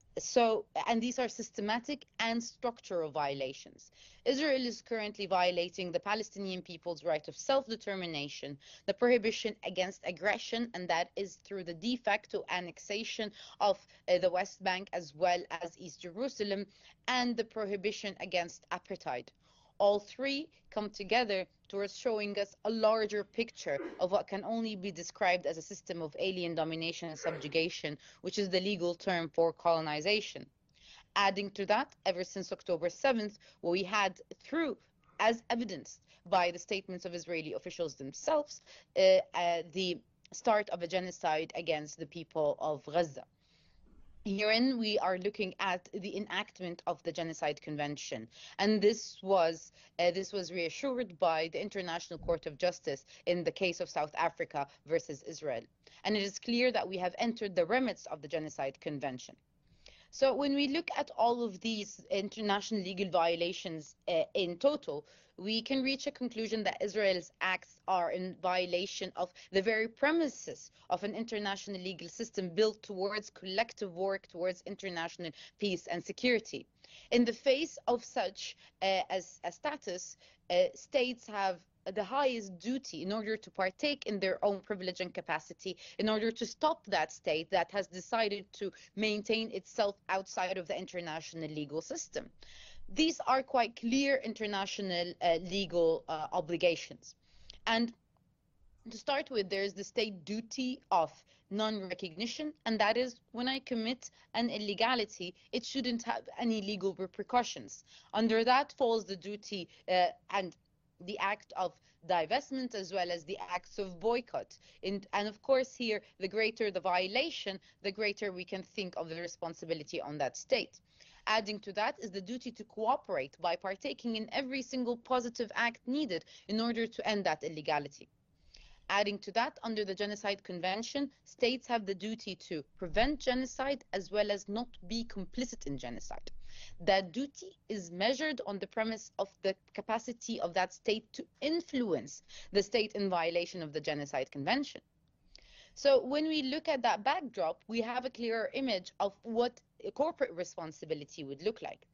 So, and these are systematic and structural violations. Israel is currently violating the Palestinian people's right of self-determination, the prohibition against aggression, and that is through the de facto annexation of uh, the West Bank as well as East Jerusalem, and the prohibition against apartheid. All three come together towards showing us a larger picture of what can only be described as a system of alien domination and subjugation, which is the legal term for colonization. Adding to that, ever since October seventh, we had through, as evidenced by the statements of Israeli officials themselves, uh, uh, the start of a genocide against the people of Gaza. Herein, we are looking at the enactment of the Genocide Convention, and this was uh, this was reassured by the International Court of Justice in the case of South Africa versus Israel. And it is clear that we have entered the remits of the Genocide Convention. So when we look at all of these international legal violations uh, in total, we can reach a conclusion that Israel's acts are in violation of the very premises of an international legal system built towards collective work towards international peace and security. In the face of such uh, as a status, uh, states have the highest duty in order to partake in their own privilege and capacity, in order to stop that state that has decided to maintain itself outside of the international legal system. These are quite clear international uh, legal uh, obligations. And to start with, there is the state duty of non-recognition, and that is when I commit an illegality, it shouldn't have any legal repercussions. Under that falls the duty uh, and the act of divestment as well as the acts of boycott. In, and of course here, the greater the violation, the greater we can think of the responsibility on that state. Adding to that is the duty to cooperate by partaking in every single positive act needed in order to end that illegality. Adding to that, under the Genocide Convention, states have the duty to prevent genocide as well as not be complicit in genocide. That duty is measured on the premise of the capacity of that state to influence the state in violation of the Genocide Convention. So when we look at that backdrop, we have a clearer image of what corporate responsibility would look like.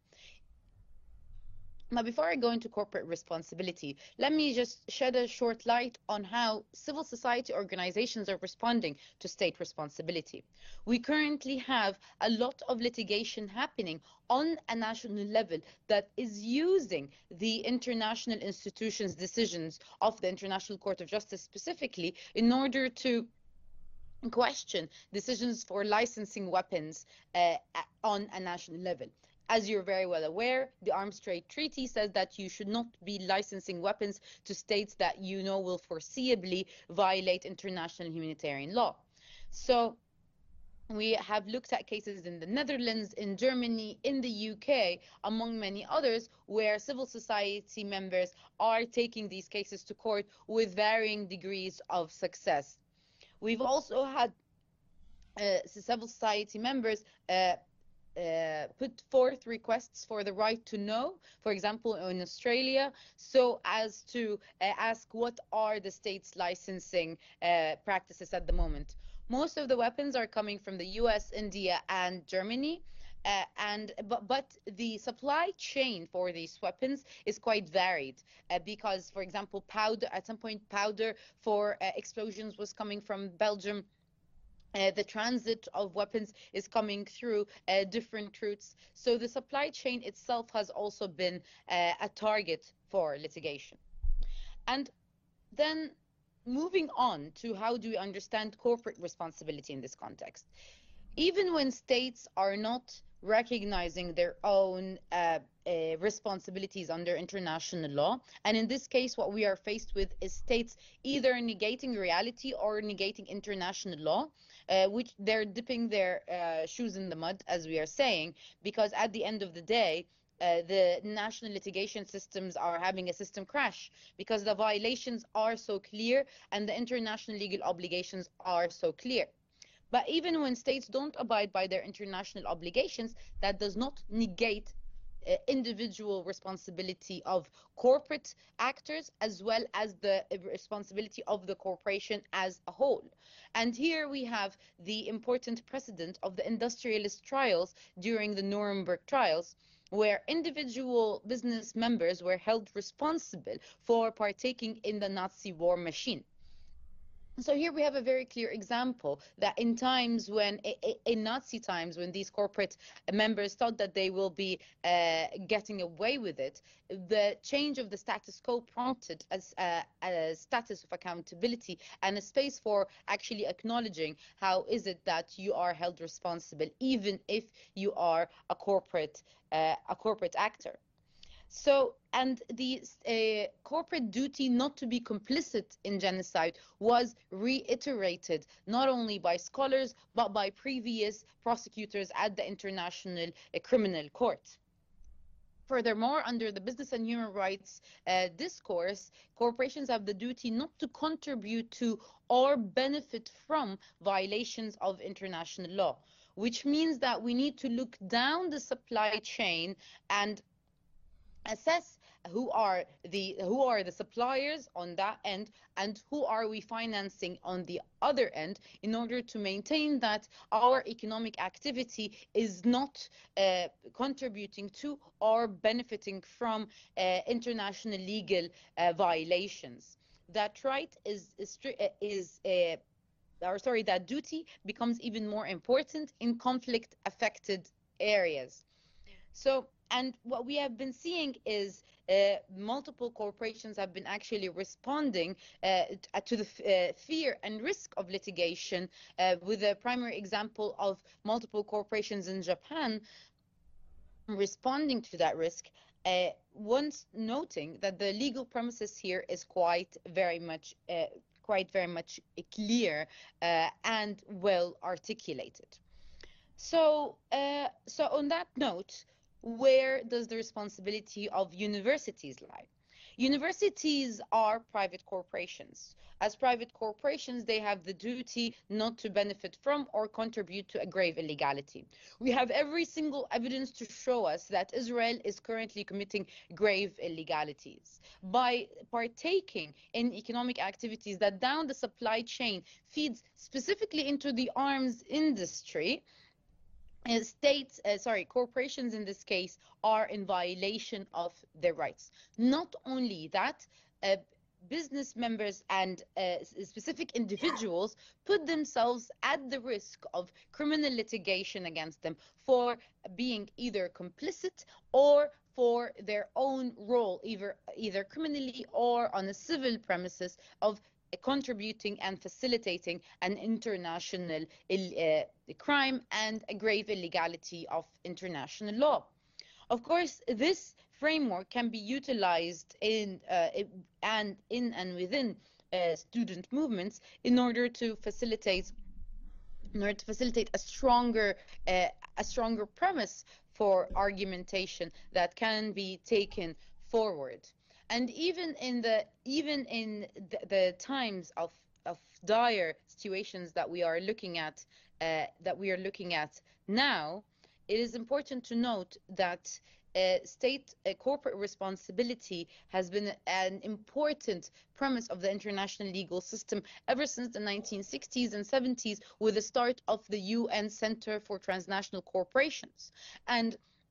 Now, before I go into corporate responsibility, let me just shed a short light on how civil society organizations are responding to state responsibility. We currently have a lot of litigation happening on a national level that is using the international institutions' decisions of the International Court of Justice specifically in order to question decisions for licensing weapons uh, on a national level. As you're very well aware, the Arms Trade Treaty says that you should not be licensing weapons to states that you know will foreseeably violate international humanitarian law. So we have looked at cases in the Netherlands, in Germany, in the U K, among many others, where civil society members are taking these cases to court with varying degrees of success. We've also had uh, civil society members uh, Uh, put forth requests for the right to know, for example, in Australia, so as to uh, ask what are the state's licensing uh, practices at the moment. Most of the weapons are coming from the U S, India, and Germany. Uh, and but, but the supply chain for these weapons is quite varied uh, because, for example, powder at some point powder for uh, explosions was coming from Belgium. Uh, the transit of weapons is coming through uh, different routes. So the supply chain itself has also been uh, a target for litigation. And then moving on to how do we understand corporate responsibility in this context? Even when states are not recognizing their own uh, uh, responsibilities under international law, and in this case what we are faced with is states either negating reality or negating international law, uh, which they're dipping their uh, shoes in the mud, as we are saying, because at the end of the day uh, the national litigation systems are having a system crash because the violations are so clear and the international legal obligations are so clear. But even when states don't abide by their international obligations, that does not negate uh, individual responsibility of corporate actors as well as the responsibility of the corporation as a whole. And here we have the important precedent of the industrialist trials during the Nuremberg trials, where individual business members were held responsible for partaking in the Nazi war machine. So here we have a very clear example that in times when, in Nazi times, when these corporate members thought that they will be uh, getting away with it, the change of the status quo prompted as a, a status of accountability and a space for actually acknowledging how is it that you are held responsible, even if you are a corporate, uh, a corporate actor. So, and the uh, corporate duty not to be complicit in genocide was reiterated not only by scholars, but by previous prosecutors at the International uh, Criminal Court. Furthermore, under the business and human rights uh, discourse, corporations have the duty not to contribute to or benefit from violations of international law, which means that we need to look down the supply chain and assess who are the who are the suppliers on that end and who are we financing on the other end, in order to maintain that our economic activity is not uh, contributing to or benefiting from uh, international legal uh, violations. That right is is, is uh, or sorry that duty becomes even more important in conflict affected areas. So, and what we have been seeing is uh, multiple corporations have been actually responding uh, to the uh, fear and risk of litigation, uh, with a primary example of multiple corporations in Japan responding to that risk, uh, once noting that the legal premises here is quite very much uh, quite very much clear uh, and well articulated. So, uh, so on that note, where does the responsibility of universities lie? Universities are private corporations. As private corporations, they have the duty not to benefit from or contribute to a grave illegality. We have every single evidence to show us that Israel is currently committing grave illegalities by partaking in economic activities that down the supply chain feeds specifically into the arms industry. Uh, states, uh, sorry, corporations in this case are in violation of their rights. Not only that, uh, business members and uh, specific individuals put themselves at the risk of criminal litigation against them for being either complicit or for their own role, either, either criminally or on a civil premises of contributing and facilitating an international uh, crime and a grave illegality of international law. Of course, this framework can be utilized in uh, and in and within uh, student movements in order to facilitate in order to facilitate a stronger uh, a stronger premise for argumentation that can be taken forward. And even in the even in the, the times of of dire situations that we are looking at uh, that we are looking at now, it is important to note that uh, state uh, corporate responsibility has been an important premise of the international legal system ever since the nineteen sixties and seventies, with the start of the U N Center for Transnational Corporations. And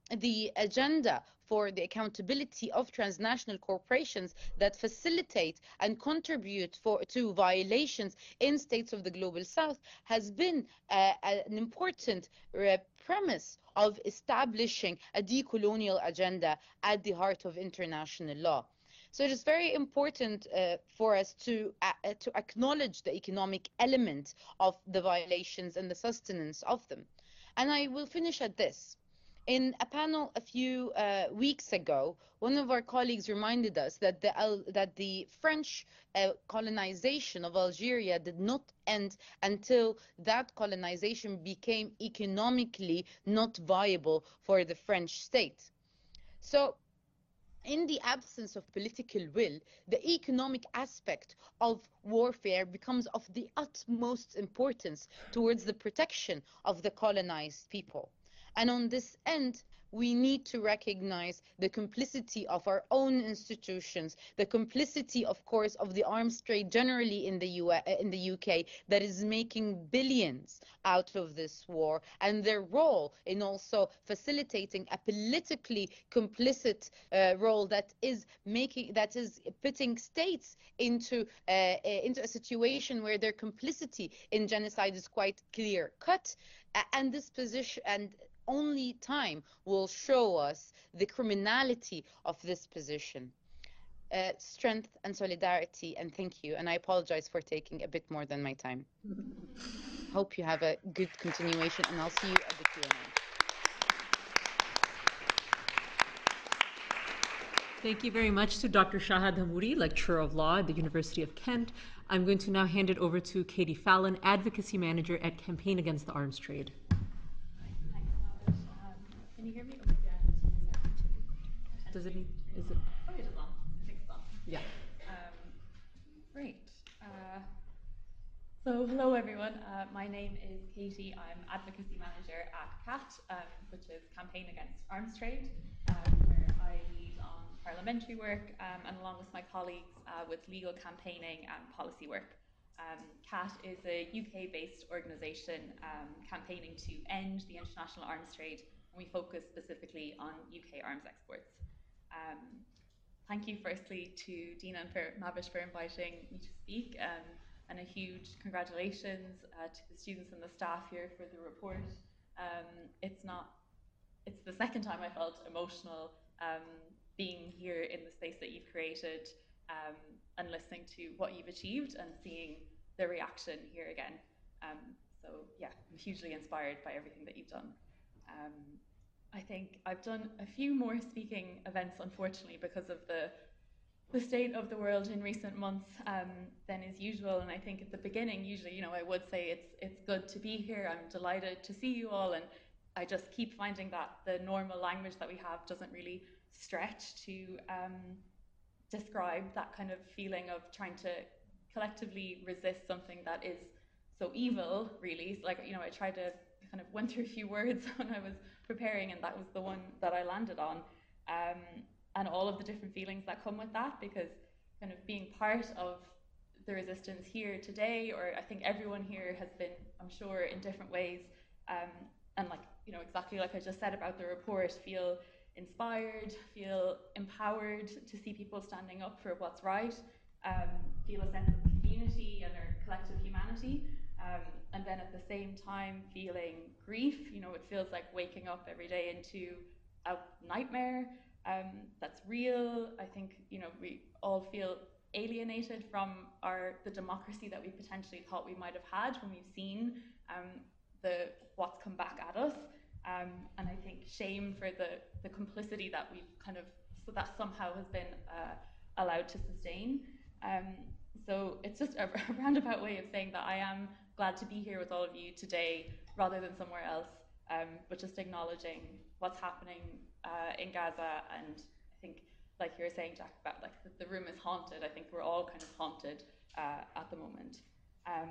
the agenda for the accountability of transnational corporations that facilitate and contribute for, to violations in states of the Global South has been uh, an important uh, premise of establishing a decolonial agenda at the heart of international law. So it is very important uh, for us to, uh, to acknowledge the economic element of the violations and the sustenance of them. And I will finish at this. In a panel a few uh, weeks ago, one of our colleagues reminded us that the, uh, that the French uh, colonization of Algeria did not end until that colonization became economically not viable for the French state. So, in the absence of political will, the economic aspect of warfare becomes of the utmost importance towards the protection of the colonized people. And on this end, we need to recognize the complicity of our own institutions, the complicity, of course, of the arms trade generally in the, U S, in the U K that is making billions out of this war, and their role in also facilitating a politically complicit uh, role that is making that is putting states into uh, into a situation where their complicity in genocide is quite clear cut, and this position and only time will show us the criminality of this position. Uh, strength and solidarity, and thank you. And I apologize for taking a bit more than my time. Hope you have a good continuation, and I'll see you at the Q and A. Thank you very much to Doctor Shahad Hammoudi, Lecturer of Law at the University of Kent. I'm going to now hand it over to Katie Fallon, Advocacy Manager at Campaign Against the Arms Trade. Can you hear me? Does it need, is it? Oh, it is on. I think it's on. Yeah. Um, great. Uh, so, hello everyone. Uh, my name is Katie. I'm Advocacy Manager at CAT, um, which is Campaign Against Arms Trade, um, where I lead on parliamentary work um, and along with my colleagues uh, with legal campaigning and policy work. Um, CAT is a U K-based organisation um, campaigning to end the international arms trade. We focus specifically on U K arms exports. Um, thank you firstly to Dina and for, Mavish for inviting me to speak, um, and a huge congratulations uh, to the students and the staff here for the report. Um, it's not, it's the second time I felt emotional um, being here in the space that you've created um, and listening to what you've achieved and seeing the reaction here again. Um, so yeah, I'm hugely inspired by everything that you've done. Um, I think I've done a few more speaking events, unfortunately, because of the the state of the world in recent months um, than is usual. And I think at the beginning, usually, you know, I would say it's it's good to be here. I'm delighted to see you all, and I just keep finding that the normal language that we have doesn't really stretch to um, describe that kind of feeling of trying to collectively resist something that is so evil, really. So like, you know, I tried to kind of went through a few words when I was preparing, and that was the one that I landed on. Um, and all of the different feelings that come with that, because kind of being part of the resistance here today, or I think everyone here has been, I'm sure, in different ways, um, and like, you know, exactly like I just said about the report, feel inspired, feel empowered to see people standing up for what's right, um, feel a sense of community and our collective humanity. Um, and then at the same time feeling grief. You know, it feels like waking up every day into a nightmare um, that's real. I think, you know, we all feel alienated from our the democracy that we potentially thought we might have had when we've seen um, the what's come back at us. Um, and I think shame for the, the complicity that we've kind of, so that somehow has been uh, allowed to sustain. Um, so it's just a roundabout way of saying that I am glad to be here with all of you today rather than somewhere else, um, but just acknowledging what's happening uh, in Gaza. And I think, like you were saying, Jack, about like the, the room is haunted. I think we're all kind of haunted uh, at the moment. Um,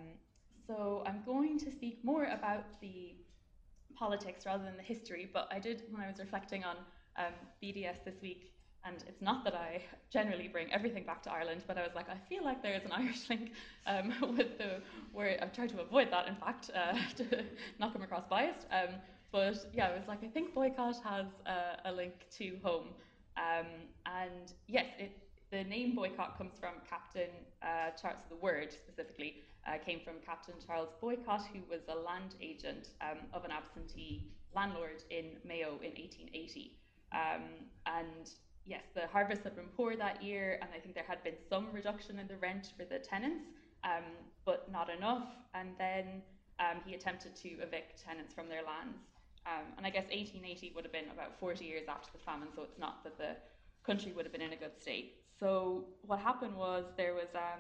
so I'm going to speak more about the politics rather than the history, but I did, when I was reflecting on um, B D S this week, and it's not that I generally bring everything back to Ireland, but I was like, I feel like there is an Irish link um, with the, where I've tried to avoid that, in fact, uh, to not come across biased. Um, but yeah, it was like, I think boycott has a, a link to home. Um, and yes, it, the name boycott comes from Captain uh, Charles, the word specifically uh, came from Captain Charles Boycott, who was a land agent um, of an absentee landlord in Mayo in eighteen eighty. Um, and yes, the harvest had been poor that year, and I think there had been some reduction in the rent for the tenants, um, but not enough. And then um, he attempted to evict tenants from their lands. Um, and I guess eighteen eighty would have been about forty years after the famine, so it's not that the country would have been in a good state. So what happened was there was um,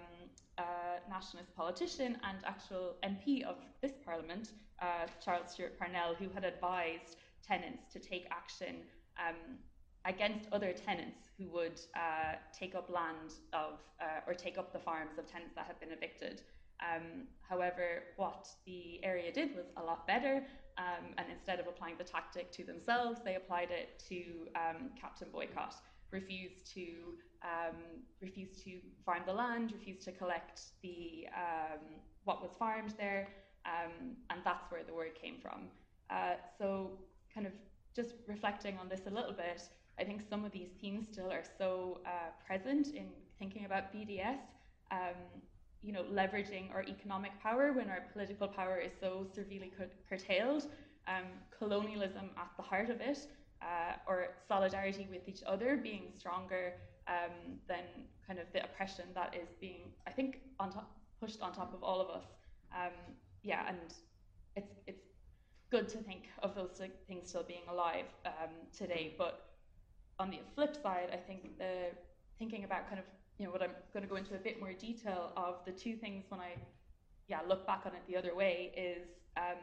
a nationalist politician and actual M P of this parliament, uh, Charles Stewart Parnell, who had advised tenants to take action um, against other tenants who would uh, take up land of uh, or take up the farms of tenants that had been evicted. Um, however, what the area did was a lot better, um, and instead of applying the tactic to themselves, they applied it to um, Captain Boycott. Refused to um, refused to farm the land, refused to collect the um, what was farmed there, um, and that's where the word came from. Uh, so, kind of just reflecting on this a little bit, I think some of these themes still are so uh, present in thinking about B D S. Um, you know, leveraging our economic power when our political power is so severely cur curtailed. Um, colonialism at the heart of it. Uh, or solidarity with each other being stronger um, than kind of the oppression that is being, I think, on top, pushed on top of all of us. Um, yeah, and it's it's good to think of those like, things still being alive um, today. But on the flip side, I think the thinking about kind of, you know, what I'm going to go into a bit more detail of the two things when I, yeah, look back on it the other way is. Um,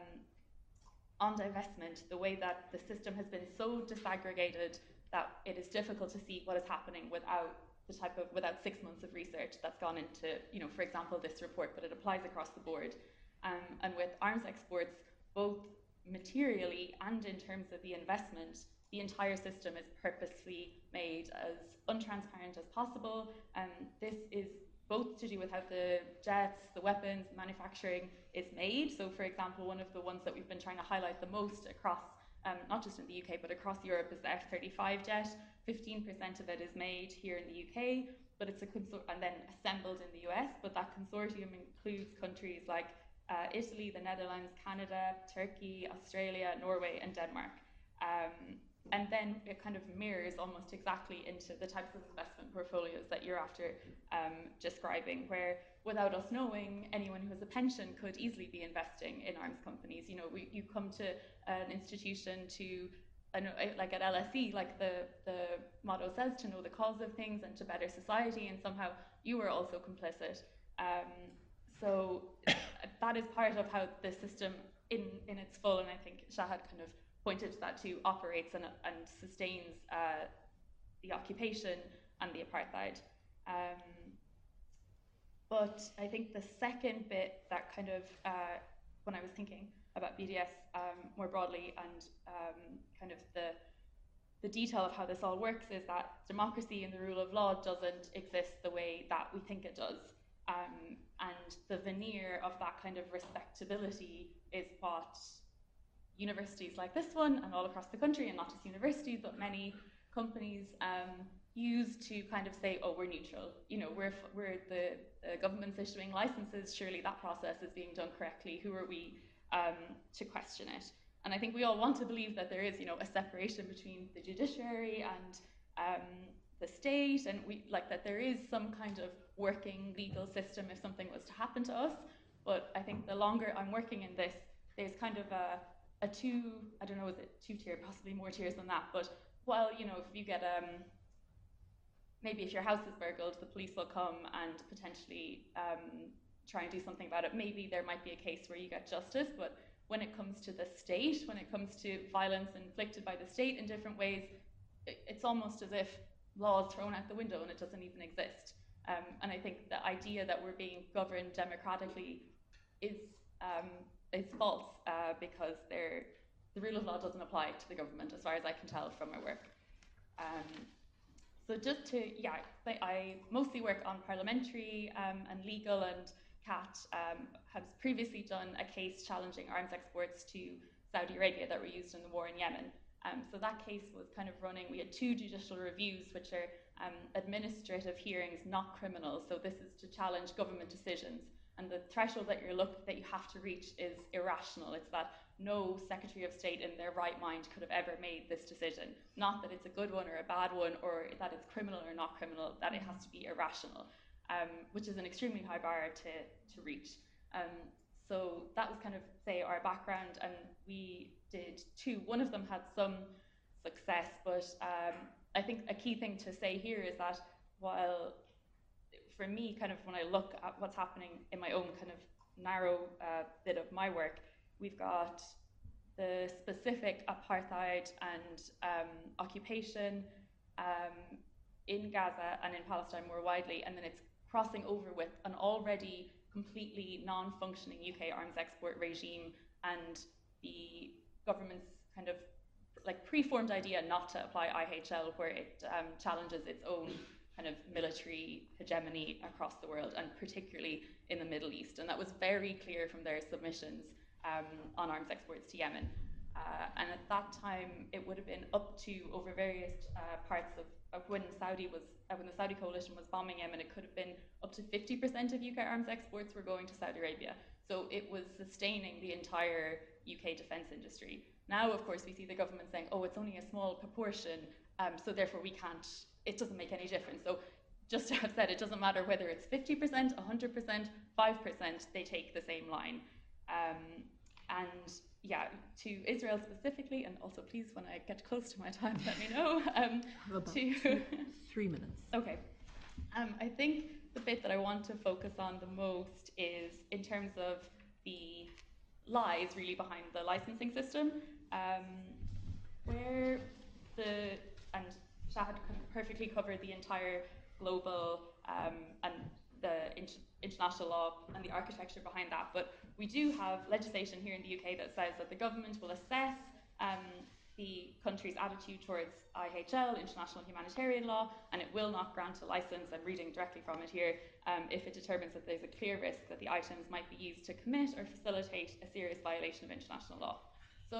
On divestment, the way that the system has been so disaggregated that it is difficult to see what is happening without the type of without six months of research that's gone into, you know, for example, this report, but it applies across the board. Um, and with arms exports, both materially and in terms of the investment, the entire system is purposely made as untransparent as possible. And this is both to do with how the jets, the weapons, manufacturing is made. So for example, one of the ones that we've been trying to highlight the most across, um, not just in the U K, but across Europe is the F thirty-five jet. fifteen percent of it is made here in the U K, but it's a consor- and then assembled in the U S, but that consortium includes countries like uh, Italy, the Netherlands, Canada, Turkey, Australia, Norway, and Denmark. Um, And then it kind of mirrors almost exactly into the types of investment portfolios that you're after um, describing, where without us knowing, anyone who has a pension could easily be investing in arms companies. You know, we, you come to an institution to, like at L S E, like the, the motto says, to know the cause of things and to better society, and somehow you were also complicit. Um, so that is part of how the system in, in its full, and I think Shahad kind of pointed to that too, operates and, and sustains uh, the occupation and the apartheid. Um, but I think the second bit that kind of, uh, when I was thinking about B D S um, more broadly and um, kind of the, the detail of how this all works is that democracy and the rule of law doesn't exist the way that we think it does. Um, and the veneer of that kind of respectability is what universities like this one and all across the country, and not just universities, but many companies um, use to kind of say, oh, we're neutral. You know, we're, we're the, the government's issuing licenses, surely that process is being done correctly. Who are we um, to question it? And I think we all want to believe that there is, you know, a separation between the judiciary and um, the state, and we like that there is some kind of working legal system if something was to happen to us. But I think the longer I'm working in this, there's kind of a a two, I don't know, is it two tier, possibly more tiers than that, but while, you know, if you get, um, maybe if your house is burgled, the police will come and potentially um, try and do something about it. Maybe there might be a case where you get justice, but when it comes to the state, when it comes to violence inflicted by the state in different ways, it's almost as if law is thrown out the window and it doesn't even exist. Um, and I think the idea that we're being governed democratically is um, is false uh, because the rule of law doesn't apply to the government, as far as I can tell from my work. Um, so just to, yeah, I mostly work on parliamentary um, and legal, and Kat um, has previously done a case challenging arms exports to Saudi Arabia that were used in the war in Yemen. Um, so that case was kind of running. We had two judicial reviews, which are um, administrative hearings, not criminal. So this is to challenge government decisions. And the threshold that you're look that you have to reach is irrational. It's that no Secretary of State in their right mind could have ever made this decision. Not that it's a good one or a bad one, or that it's criminal or not criminal, that it has to be irrational, um, which is an extremely high bar to, to reach. Um, so that was kind of, say, our background, and we did two. One of them had some success, but um, I think a key thing to say here is that while for me, kind of when I look at what's happening in my own kind of narrow uh, bit of my work, we've got the specific apartheid and um, occupation um, in Gaza and in Palestine more widely, and then it's crossing over with an already completely non-functioning U K arms export regime and the government's kind of like preformed idea not to apply I H L, where it um, challenges its own kind of military hegemony across the world, and particularly in the Middle East. And that was very clear from their submissions um, on arms exports to Yemen. Uh, and at that time, it would have been up to, over various uh, parts of, of when Saudi was, uh, when the Saudi coalition was bombing Yemen, it could have been up to fifty percent of U K arms exports were going to Saudi Arabia. So it was sustaining the entire U K defense industry. Now, of course, we see the government saying, oh, it's only a small proportion, um, so therefore we can't, it doesn't make any difference. So just to have said, it doesn't matter whether it's fifty percent, one hundred percent, five percent, they take the same line. Um, and yeah, to Israel specifically, and also please, when I get close to my time, let me know. Um, About to three, three minutes. Okay. Um, I think the bit that I want to focus on the most is in terms of the lies really behind the licensing system, um, where the, and Shahad perfectly covered the entire global um, and the inter international law and the architecture behind that, but we do have legislation here in the U K that says that the government will assess um, the country's attitude towards I H L, international humanitarian law, and it will not grant a license, I'm reading directly from it here, um, if it determines that there's a clear risk that the items might be used to commit or facilitate a serious violation of international law. So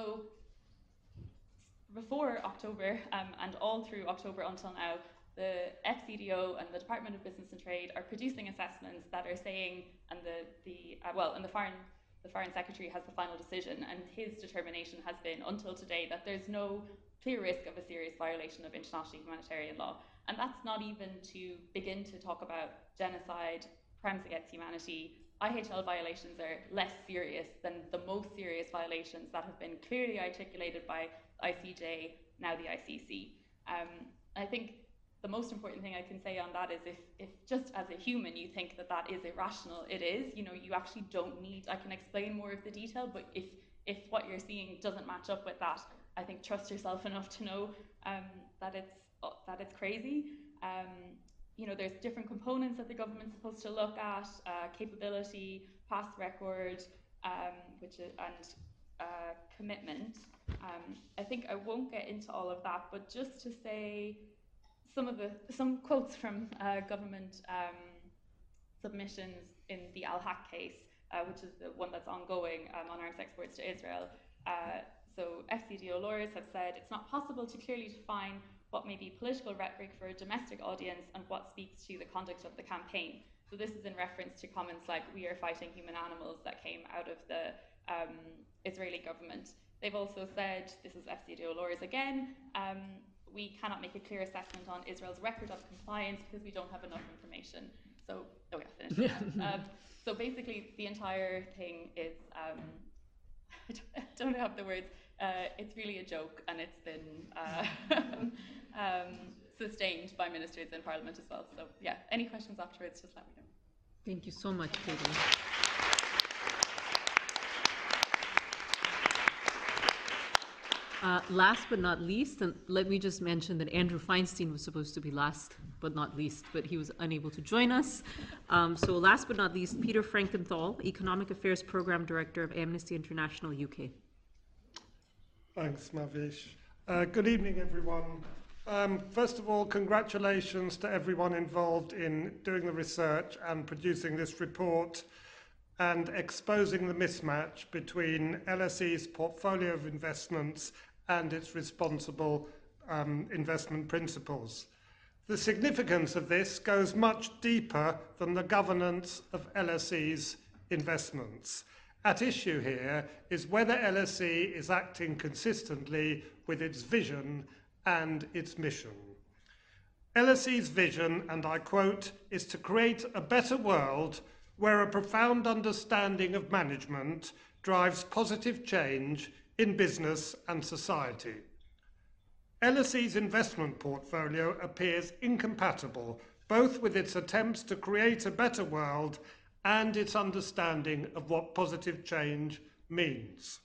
before October, um, and all through October until now, the F C D O and the Department of Business and Trade are producing assessments that are saying, and the, the uh, well, and the Foreign, the Foreign Secretary has the final decision, and his determination has been, until today, that there's no clear risk of a serious violation of international humanitarian law. And that's not even to begin to talk about genocide, crimes against humanity. I H L violations are less serious than the most serious violations that have been clearly articulated by I C J, now the I C C. Um, I think the most important thing I can say on that is if, if just as a human you think that that is irrational, it is. You know, you actually don't need, I can explain more of the detail, but if, if what you're seeing doesn't match up with that, I think trust yourself enough to know um, that it's uh, that it's crazy. Um, you know, there's different components that the government's supposed to look at, uh, capability, past record, um, which is, and uh, commitment. Um, I think I won't get into all of that, but just to say some of the some quotes from uh, government um, submissions in the Al-Haq case, uh, which is the one that's ongoing um, on arms exports to Israel. Uh, so F C D O lawyers have said it's not possible to clearly define what may be political rhetoric for a domestic audience and what speaks to the conduct of the campaign. So this is in reference to comments like, we are fighting human animals, that came out of the um, Israeli government. They've also said, this is F C D O lawyers again, um, we cannot make a clear assessment on Israel's record of compliance because we don't have enough information. So, oh yeah, finished. um, so basically, the entire thing is, um, I don't have the words, uh, it's really a joke, and it's been uh, um, sustained by ministers in Parliament as well. So yeah, any questions afterwards, just let me know. Thank you so much, Katie. Uh, last but not least, and let me just mention that Andrew Feinstein was supposed to be last but not least, but he was unable to join us. Um, so last but not least, Peter Frankenthal, Economic Affairs Program Director of Amnesty International U K. Thanks, Mavish. Uh, good evening, everyone. Um, first of all, congratulations to everyone involved in doing the research and producing this report. and exposing the mismatch between L S E's portfolio of investments and its responsible um, investment principles. The significance of this goes much deeper than the governance of L S E's investments. At issue here is whether L S E is acting consistently with its vision and its mission. L S E's vision, and I quote, is to create a better world where a profound understanding of management drives positive change in business and society. L S E's investment portfolio appears incompatible both with its attempts to create a better world and its understanding of what positive change means.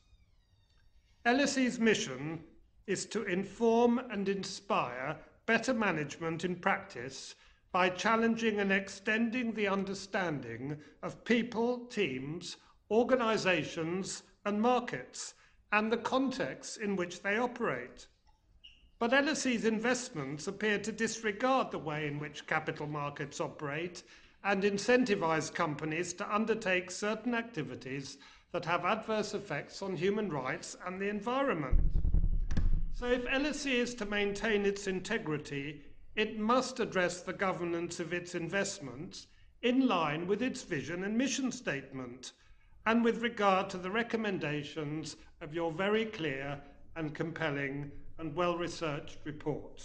L S E's mission is to inform and inspire better management in practice by challenging and extending the understanding of people, teams, organizations, and markets, and the contexts in which they operate. But L S E's investments appear to disregard the way in which capital markets operate and incentivize companies to undertake certain activities that have adverse effects on human rights and the environment. So if L S E is to maintain its integrity, it must address the governance of its investments in line with its vision and mission statement, and with regard to the recommendations of your very clear and compelling and well-researched report.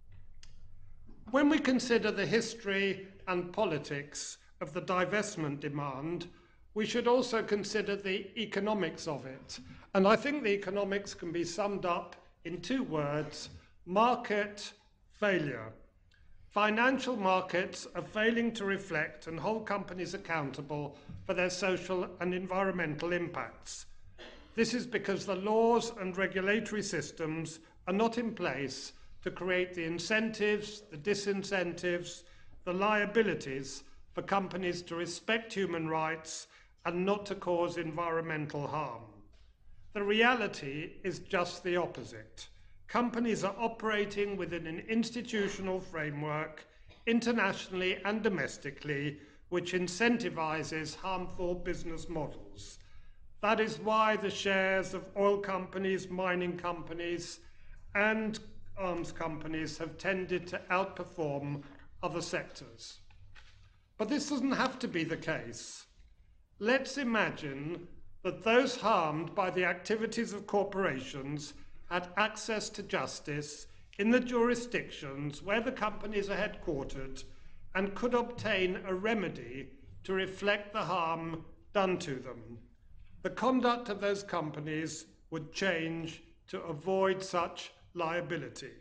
When we consider the history and politics of the divestment demand, we should also consider the economics of it. And I think the economics can be summed up in two words: market failure. Financial markets are failing to reflect and hold companies accountable for their social and environmental impacts. This is because the laws and regulatory systems are not in place to create the incentives, the disincentives, the liabilities for companies to respect human rights and not to cause environmental harm. The reality is just the opposite. Companies are operating within an institutional framework, internationally and domestically, which incentivizes harmful business models. That is why the shares of oil companies, mining companies, and arms companies have tended to outperform other sectors. But this doesn't have to be the case. Let's imagine that those harmed by the activities of corporations had access to justice in the jurisdictions where the companies are headquartered and could obtain a remedy to reflect the harm done to them. The conduct of those companies would change to avoid such liability.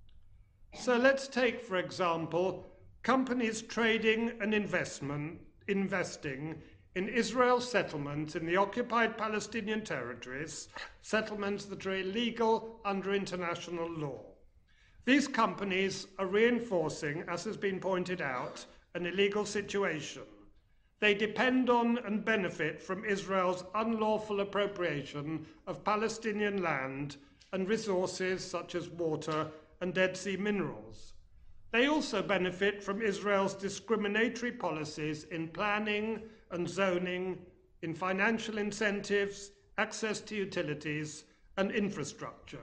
So let's take, for example, companies trading and investment, investing in Israel's settlements in the occupied Palestinian territories, settlements that are illegal under international law. These companies are reinforcing, as has been pointed out, an illegal situation. They depend on and benefit from Israel's unlawful appropriation of Palestinian land and resources such as water and Dead Sea minerals. They also benefit from Israel's discriminatory policies in planning and zoning, in financial incentives, access to utilities, and infrastructure.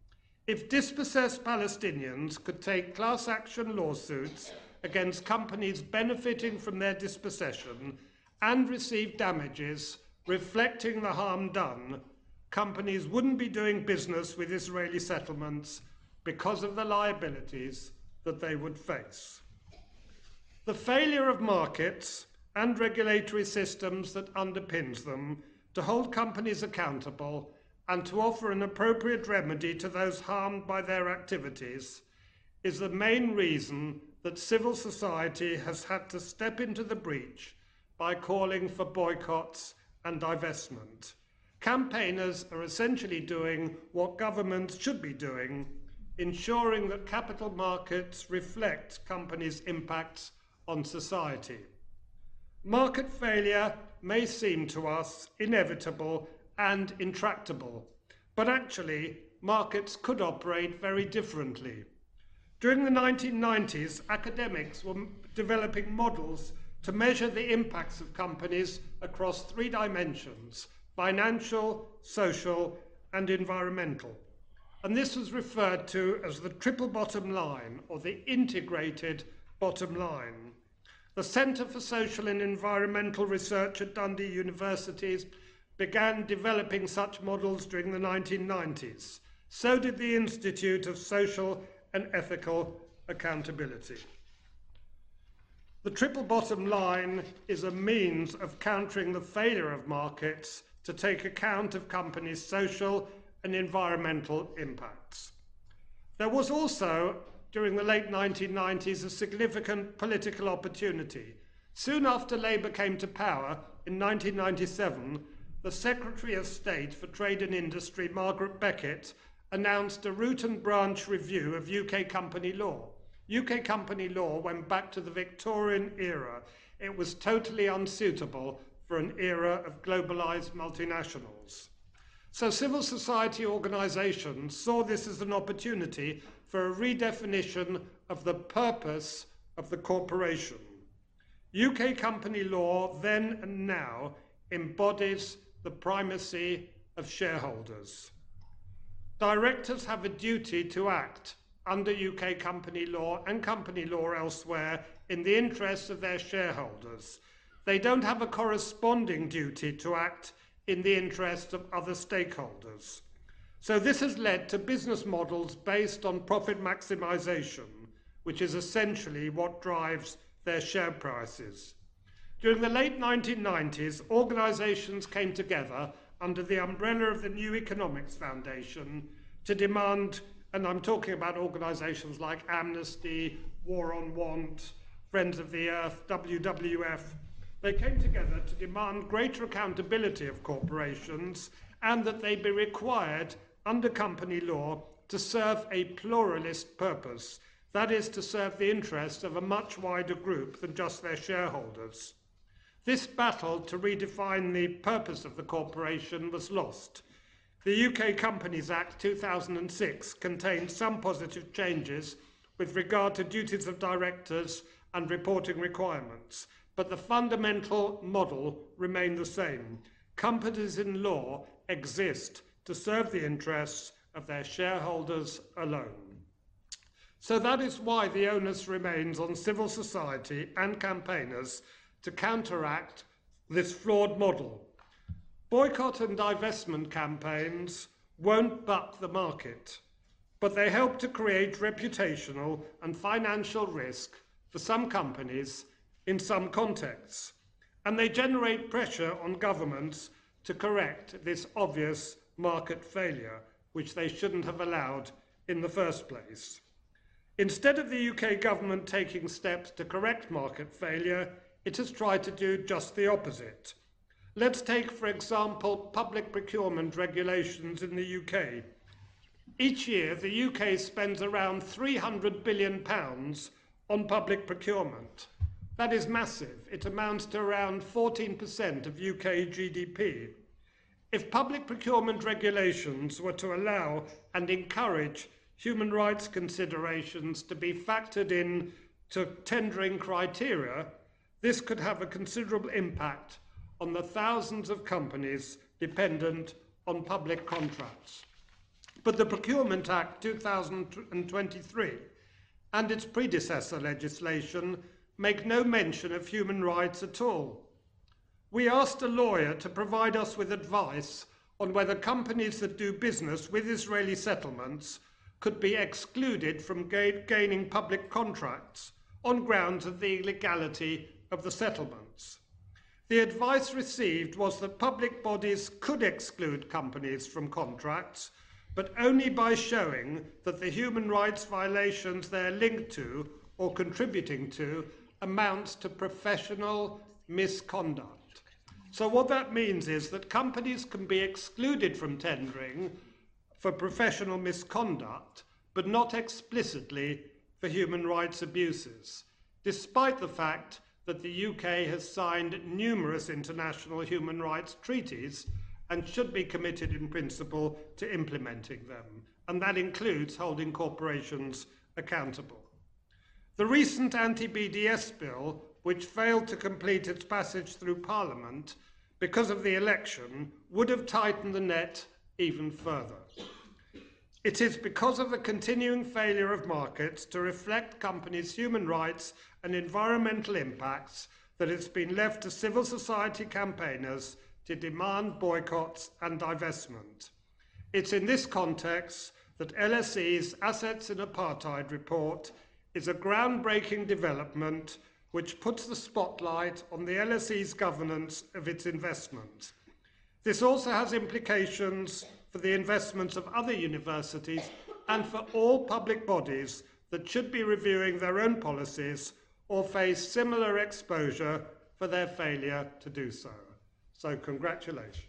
If dispossessed Palestinians could take class action lawsuits against companies benefiting from their dispossession and receive damages reflecting the harm done, companies wouldn't be doing business with Israeli settlements because of the liabilities that they would face. The failure of markets and regulatory systems that underpins them to hold companies accountable and to offer an appropriate remedy to those harmed by their activities is the main reason that civil society has had to step into the breach by calling for boycotts and divestment. Campaigners are essentially doing what governments should be doing, ensuring that capital markets reflect companies' impacts on society. Market failure may seem to us inevitable and intractable, but actually markets could operate very differently. During the nineteen nineties, academics were developing models to measure the impacts of companies across three dimensions: financial, social, and environmental. And this was referred to as the triple bottom line, or the integrated bottom line. The Centre for Social and Environmental Research at Dundee University began developing such models during the nineteen nineties. So did the Institute of Social and Ethical Accountability. The triple bottom line is a means of countering the failure of markets to take account of companies' social and environmental impacts. There was also, during the late nineteen nineties, a significant political opportunity. Soon after Labour came to power in nineteen ninety-seven, the Secretary of State for Trade and Industry, Margaret Beckett, announced a root and branch review of U K company law. U K company law went back to the Victorian era. It was totally unsuitable for an era of globalised multinationals. So civil society organisations saw this as an opportunity for a redefinition of the purpose of the corporation. U K company law then and now embodies the primacy of shareholders. Directors have a duty to act under U K company law and company law elsewhere in the interests of their shareholders. They don't have a corresponding duty to act in the interests of other stakeholders. So this has led to business models based on profit maximisation, which is essentially what drives their share prices. During the late nineteen nineties, organisations came together under the umbrella of the New Economics Foundation to demand, and I'm talking about organisations like Amnesty, War on Want, Friends of the Earth, W W F. They came together to demand greater accountability of corporations and that they be required under company law to serve a pluralist purpose, that is, to serve the interests of a much wider group than just their shareholders. This battle to redefine the purpose of the corporation was lost. The U K Companies Act two thousand six contained some positive changes with regard to duties of directors and reporting requirements, but the fundamental model remained the same. Companies in law exist to serve the interests of their shareholders alone. So that is why the onus remains on civil society and campaigners to counteract this flawed model. Boycott and divestment campaigns won't buck the market, but they help to create reputational and financial risk for some companies in some contexts, and they generate pressure on governments to correct this obvious market failure, which they shouldn't have allowed in the first place. Instead of the U K government taking steps to correct market failure, it has tried to do just the opposite. Let's take, for example, public procurement regulations in the U K. Each year, the U K spends around three hundred billion pounds on public procurement. That is massive. It amounts to around fourteen percent of U K G D P. If public procurement regulations were to allow and encourage human rights considerations to be factored in to tendering criteria, this could have a considerable impact on the thousands of companies dependent on public contracts. But the Procurement Act two thousand twenty-three and its predecessor legislation make no mention of human rights at all. We asked a lawyer to provide us with advice on whether companies that do business with Israeli settlements could be excluded from ga- gaining public contracts on grounds of the illegality of the settlements. The advice received was that public bodies could exclude companies from contracts, but only by showing that the human rights violations they're linked to or contributing to amounts to professional misconduct. So what that means is that companies can be excluded from tendering for professional misconduct, but not explicitly for human rights abuses, despite the fact that the U K has signed numerous international human rights treaties and should be committed in principle to implementing them, and that includes holding corporations accountable. The recent anti-B D S bill which failed to complete its passage through Parliament because of the election, would have tightened the net even further. It is because of the continuing failure of markets to reflect companies' human rights and environmental impacts that it's been left to civil society campaigners to demand boycotts and divestment. It's in this context that L S E's Assets in Apartheid report is a groundbreaking development which puts the spotlight on the L S E's governance of its investment. This also has implications for the investments of other universities and for all public bodies that should be reviewing their own policies or face similar exposure for their failure to do so. So congratulations.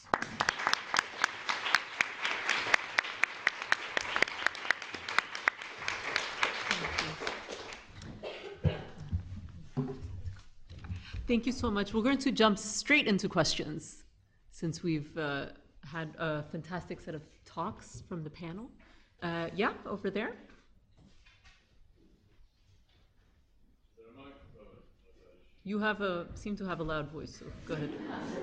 Thank you so much. We're going to jump straight into questions since we've uh, had a fantastic set of talks from the panel. Uh, yeah, over there. You have a seem to have a loud voice, so go ahead.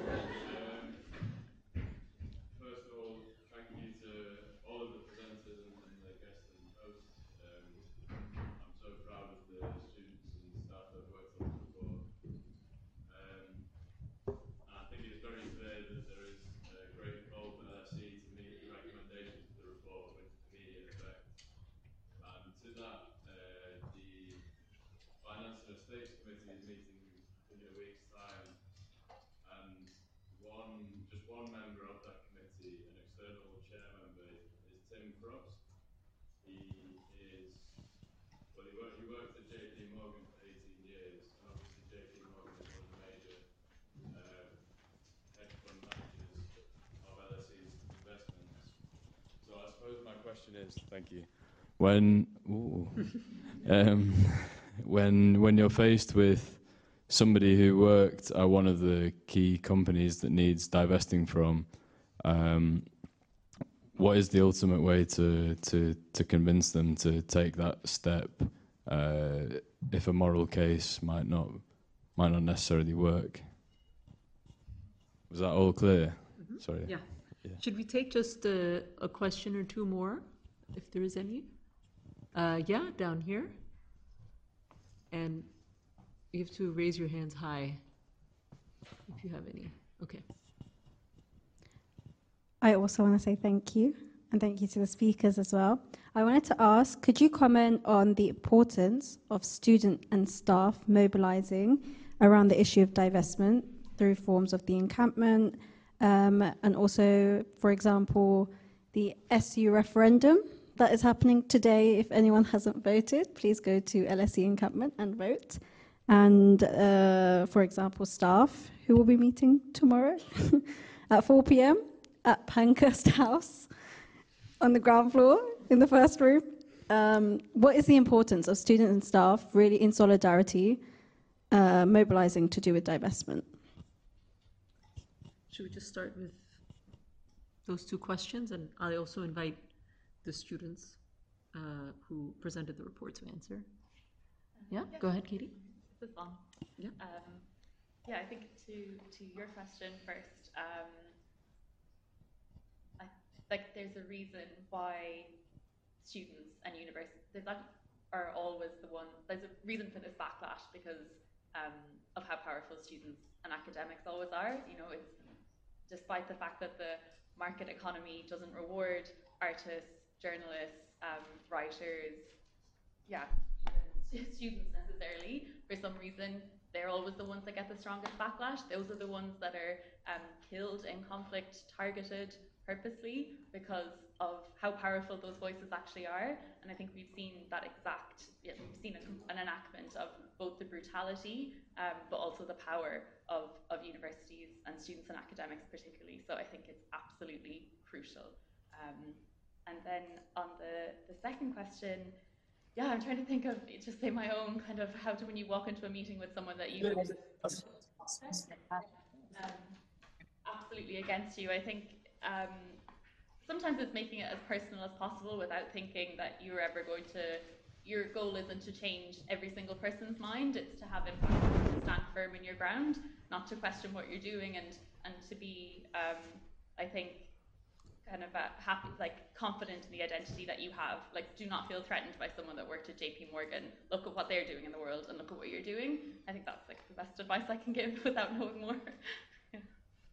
First of all, thank you to all of the presenters and the guests and hosts. Um, I'm so proud of the students and staff that have worked on the report. Um, and I think it's very clear that there is a great call for L S E to meet the recommendations of the report with immediate effect. And to that, uh, the Finance and Estates Committee is meeting in a week's time, and one, just one member of that committee, an external chair member, is Tim Frost. He is, well, he worked, he worked at J P Morgan for eighteen years, and obviously J P Morgan is one of the major uh, hedge fund managers of L S E's investments. So I suppose my question is, thank you. When, ooh, um, when when you're faced with somebody who worked at one of the key companies that needs divesting from, um, what is the ultimate way to, to, to convince them to take that step uh, if a moral case might not might not necessarily work? Was that all clear? Mm-hmm. Sorry. Yeah. yeah. Should we take just a, a question or two more, if there is any? Uh, yeah, down here. And you have to raise your hands high if you have any. Okay. I also want to say thank you, and thank you to the speakers as well. I wanted to ask, could you comment on the importance of student and staff mobilizing around the issue of divestment through forms of the encampment, um, and also, for example, the S U referendum that is happening today. If anyone hasn't voted, please go to L S E encampment and vote. And, uh, for example, staff who will be meeting tomorrow at four p m at Pankhurst House on the ground floor in the first room. Um, what is the importance of students and staff really in solidarity uh, mobilizing to do with divestment? Should we just start with those two questions? And I also invite the students uh, who presented the report to answer. Yeah, yeah. Go ahead, Katie. This is fun. Yeah. Um, yeah, I think to to your question first. Um, I like there's a reason why students and universities are always the one. There's a reason for this backlash because um, of how powerful students and academics always are. You know, it's despite the fact that the market economy doesn't reward artists, journalists, um, writers, yeah, students necessarily. For some reason, they're always the ones that get the strongest backlash. Those are the ones that are um, killed in conflict, targeted purposely because of how powerful those voices actually are. And I think we've seen that exact, yeah, we've seen a, an enactment of both the brutality, um, but also the power of, of universities and students and academics particularly. So I think it's absolutely crucial. Um, and then on the, the second question, yeah, I'm trying to think of just say my own kind of how to when you walk into a meeting with someone that you um, absolutely against you. I think um, sometimes it's making it as personal as possible without thinking that you're ever going to your goal isn't to change every single person's mind, it's to have impact, to stand firm in your ground, not to question what you're doing, and, and to be, um, I think, kind of uh, happy, like confident in the identity that you have. Like, do not feel threatened by someone that worked at J P Morgan. Look at what they're doing in the world and look at what you're doing. I think that's like the best advice I can give without knowing more. Yeah.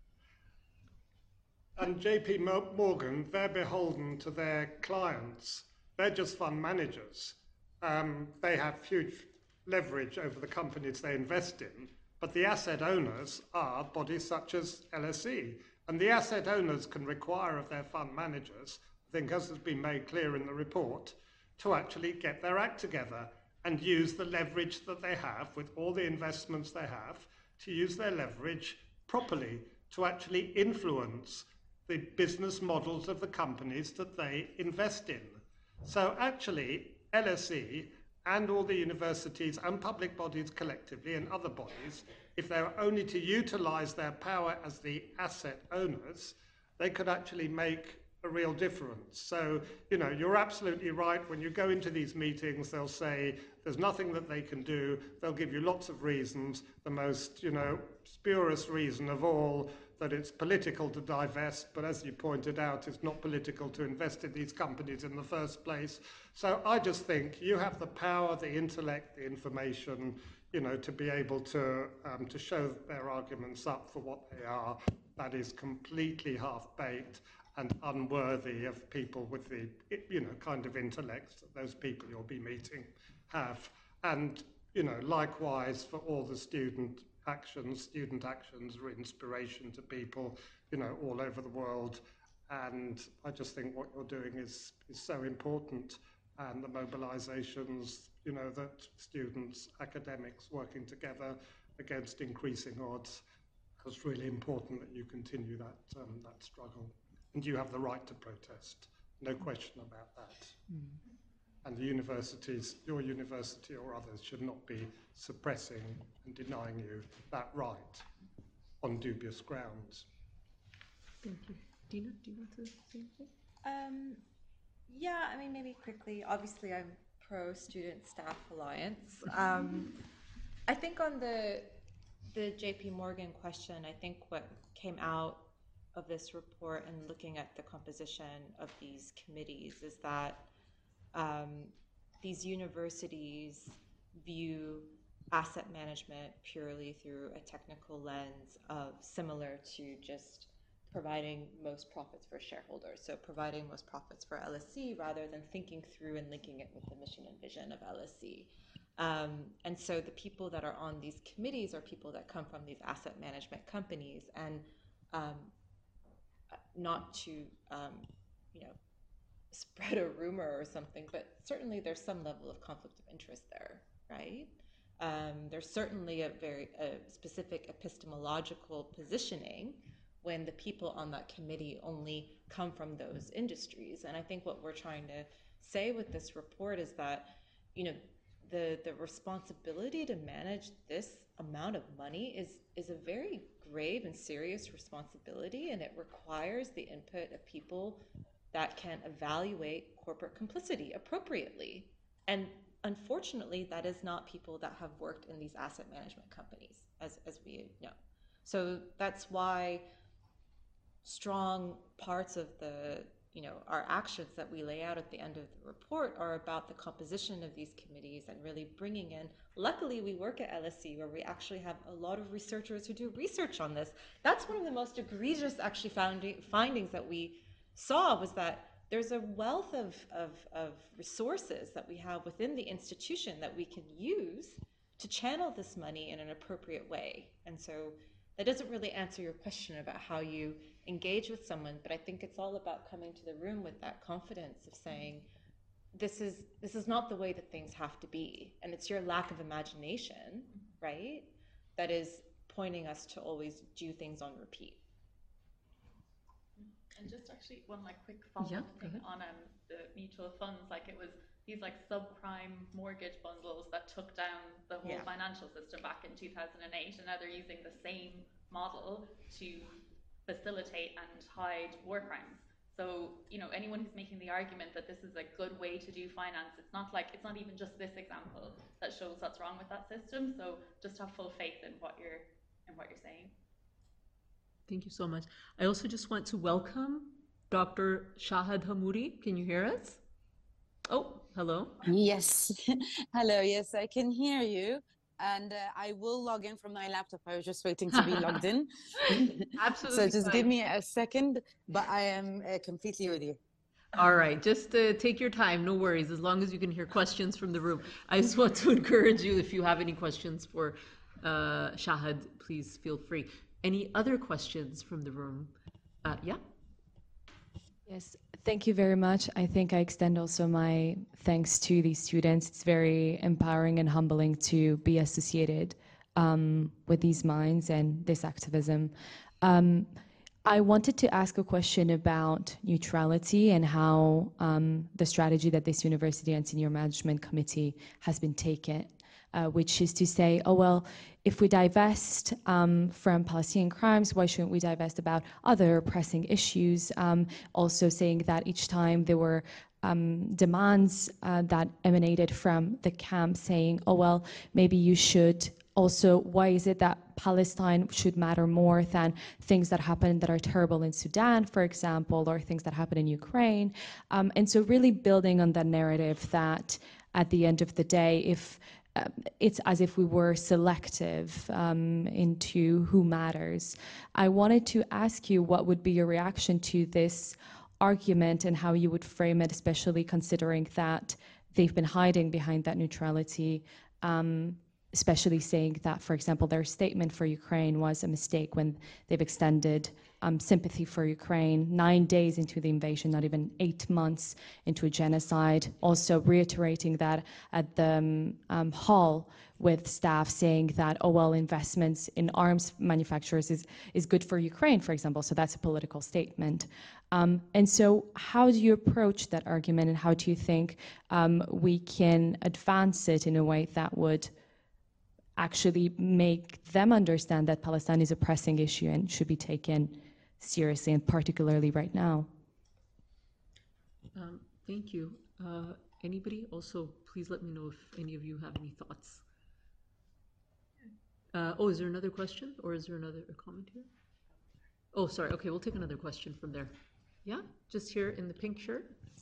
And J P Morgan, they're beholden to their clients. They're just fund managers. Um, they have huge leverage over the companies they invest in, but the asset owners are bodies such as L S E. And the asset owners can require of their fund managers, I think as has been made clear in the report, to actually get their act together and use the leverage that they have with all the investments they have, to use their leverage properly to actually influence the business models of the companies that they invest in. So actually, L S E and all the universities and public bodies collectively and other bodies, if they were only to utilize their power as the asset owners, they could actually make a real difference. So, you know, you're absolutely right. When you go into these meetings, they'll say there's nothing that they can do. They'll give you lots of reasons. The most, you know, spurious reason of all, that it's political to divest, but as you pointed out, it's not political to invest in these companies in the first place. So I just think you have the power, the intellect, the information, you know, to be able to um, to show their arguments up for what they are. That is completely half-baked and unworthy of people with the, you know, kind of intellect that those people you'll be meeting have. And, you know, likewise for all the student actions, student actions are inspiration to people, you know, all over the world. And I just think what you're doing is, is so important. And the mobilizations, you know, that students, academics working together against increasing odds, it's really important that you continue that, um, that struggle. And you have the right to protest, no question about that. Mm. And the universities, your university or others, should not be suppressing and denying you that right on dubious grounds. Thank you. Dina, do you want to say anything? Um, yeah, I mean, maybe quickly. Obviously, I'm pro Student Staff Alliance. Um, I think on the the J P Morgan question, I think what came out of this report and looking at the composition of these committees is that Um, these universities view asset management purely through a technical lens of similar to just providing most profits for shareholders. So providing most profits for L S E rather than thinking through and linking it with the mission and vision of L S E. Um, and so the people that are on these committees are people that come from these asset management companies, and um, not to, um, you know, spread a rumor or something, but certainly there's some level of conflict of interest there, right? Um, there's certainly a very a specific epistemological positioning when the people on that committee only come from those industries. And I think what we're trying to say with this report is that, you know, the the responsibility to manage this amount of money is is a very grave and serious responsibility, and it requires the input of people that can evaluate corporate complicity appropriately. And unfortunately, that is not people that have worked in these asset management companies, as, as we know. So that's why strong parts of the, you know, our actions that we lay out at the end of the report are about the composition of these committees and really bringing in, luckily we work at L S E where we actually have a lot of researchers who do research on this. That's one of the most egregious actually found- findings that we saw, was that there's a wealth of, of, of resources that we have within the institution that we can use to channel this money in an appropriate way. And so that doesn't really answer your question about how you engage with someone, but I think it's all about coming to the room with that confidence of saying, this is this is not the way that things have to be. And it's your lack of imagination, right, that is pointing us to always do things on repeat. And just actually one like quick follow-up yeah, thing on um, the mutual funds, like it was these like subprime mortgage bundles that took down the whole yeah. financial system back in two thousand eight, and now they're using the same model to facilitate and hide war crimes. So, you know, anyone who's making the argument that this is a good way to do finance, it's not like, it's not even just this example that shows what's wrong with that system. So just have full faith in what you're, in what you're saying. Thank you so much. I also just want to welcome Doctor Shahad Hamoudi. Can you hear us? Oh, hello. Yes. Hello. Yes, I can hear you. And uh, I will log in from my laptop. I was just waiting to be logged in. Absolutely. So just fine. give me a second, but I am uh, completely with you. All right, just uh, take your time, no worries, as long as you can hear questions from the room. I just want to encourage you, if you have any questions for uh, Shahad, please feel free. Any other questions from the room? Uh, yeah? Yes, thank you very much. I think I extend also my thanks to these students. It's very empowering and humbling to be associated um, with these minds and this activism. Um, I wanted to ask a question about neutrality and how um, the strategy that this university and senior management committee has been taken, uh, which is to say, oh, well, if we divest um, from Palestinian crimes, why shouldn't we divest about other pressing issues? Um, also saying that each time there were um, demands uh, that emanated from the camp saying, oh, well, maybe you should also, why is it that Palestine should matter more than things that happen that are terrible in Sudan, for example, or things that happen in Ukraine? Um, and so really building on that narrative that at the end of the day, if uh, it's as if we were selective um, into who matters. I wanted to ask you what would be your reaction to this argument and how you would frame it, especially considering that they've been hiding behind that neutrality, um, especially saying that, for example, their statement for Ukraine was a mistake when they've extended um, sympathy for Ukraine nine days into the invasion, not even eight months into a genocide. Also reiterating that at the um, um, hall with staff saying that, oh, well, investments in arms manufacturers is, is good for Ukraine, for example. So that's a political statement. Um, and so how do you approach that argument, and how do you think um, we can advance it in a way that would actually make them understand that Palestine is a pressing issue and should be taken seriously, and particularly right now? Um, thank you. Uh, anybody? Also, please let me know if any of you have any thoughts. Uh, oh, is there another question, or is there another comment here? Oh, sorry. Okay, we'll take another question from there. Yeah, just here in the pink shirt.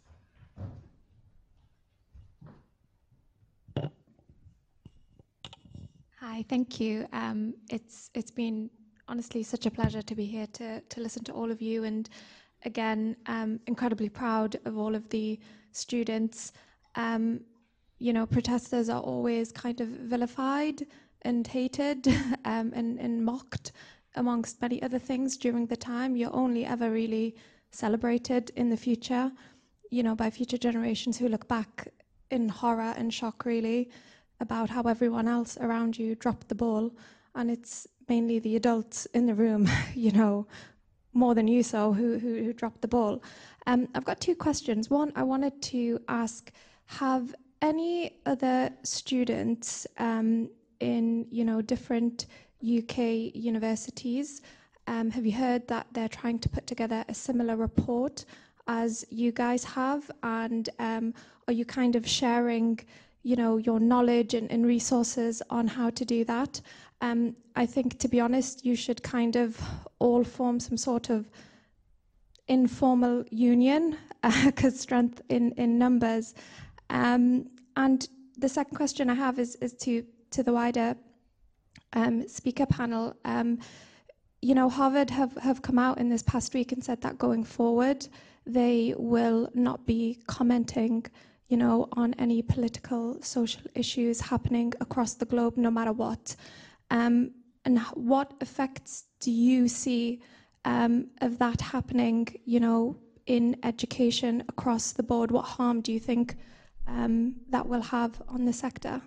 Hi, thank you. Um, it's it's been honestly such a pleasure to be here to to listen to all of you, and again, um, incredibly proud of all of the students. Um, you know, protesters are always kind of vilified and hated um, and, and mocked, amongst many other things during the time. You're only ever really celebrated in the future, you know, by future generations who look back in horror and shock, really, about how everyone else around you dropped the ball. And it's mainly the adults in the room, you know, more than you so, who, who, who dropped the ball. Um, I've got two questions. One, I wanted to ask, have any other students um, in, you know, different U K universities, um, have you heard that they're trying to put together a similar report as you guys have? And um, are you kind of sharing, you know, your knowledge and, and resources on how to do that? Um, I think, to be honest, you should kind of all form some sort of informal union, because uh, strength in, in numbers. Um, and the second question I have is, is to, to the wider um, speaker panel. Um, you know, Harvard have, have come out in this past week and said that going forward, they will not be commenting, you know, on any political, social issues happening across the globe, no matter what. Um, and what effects do you see um, of that happening, you know, in education across the board? What harm do you think um, that will have on the sector?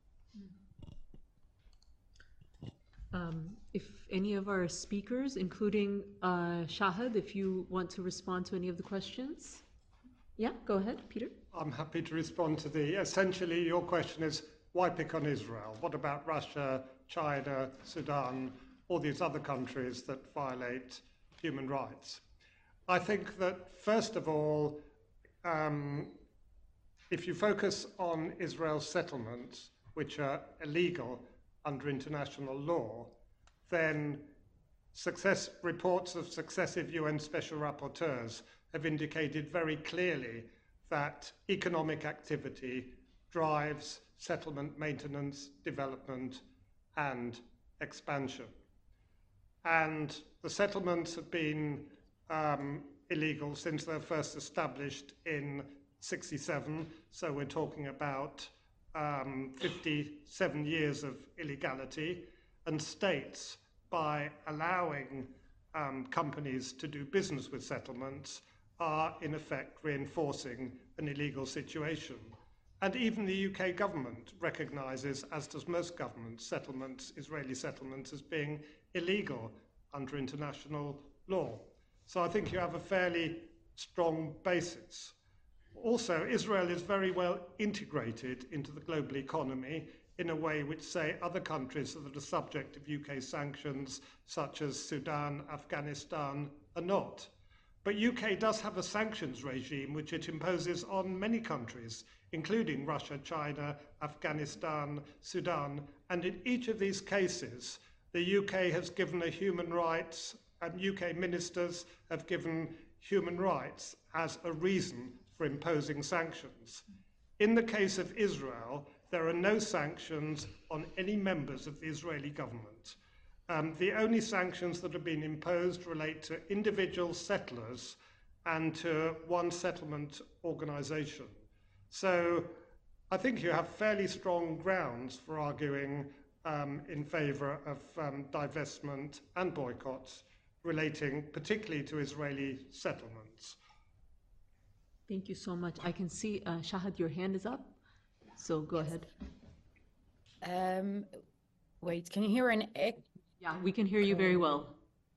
Um, if any of our speakers, including uh, Shahad, if you want to respond to any of the questions. Yeah, go ahead, Peter. I'm happy to respond to the, essentially your question is, why pick on Israel? What about Russia, China, Sudan, all these other countries that violate human rights? I think that, first of all, um, if you focus on Israel's settlements, which are illegal under international law, then success reports of successive U N special rapporteurs have indicated very clearly that economic activity drives settlement maintenance, development, and expansion. And the settlements have been um, illegal since they were first established in sixty-seven, so we're talking about um, fifty-seven years of illegality, and states, by allowing um, companies to do business with settlements, are in effect reinforcing an illegal situation. And even the U K government recognises, as does most governments, settlements, Israeli settlements, as being illegal under international law. So I think you have a fairly strong basis. Also, Israel is very well integrated into the global economy in a way which, say, other countries that are subject of U K sanctions, such as Sudan, Afghanistan, are not. But U K does have a sanctions regime which it imposes on many countries, including Russia, China, Afghanistan, Sudan, and in each of these cases, the U K has given a human rights, and U K ministers have given human rights as a reason for imposing sanctions. In the case of Israel, there are no sanctions on any members of the Israeli government. Um, the only sanctions that have been imposed relate to individual settlers and to one settlement organization. So I think you have fairly strong grounds for arguing um, in favor of um, divestment and boycotts relating particularly to Israeli settlements. Thank you so much. I can see, uh, Shahad, your hand is up, so go ahead. Um, wait, can you hear an echo? Yeah, we can hear you very well.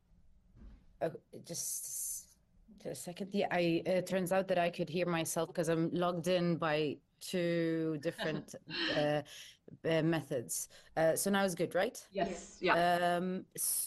Uh, just, just a second. Yeah, I, it turns out that I could hear myself because I'm logged in by two different uh, uh, methods. Uh, so now it's good, right? Yes. Yeah. Um,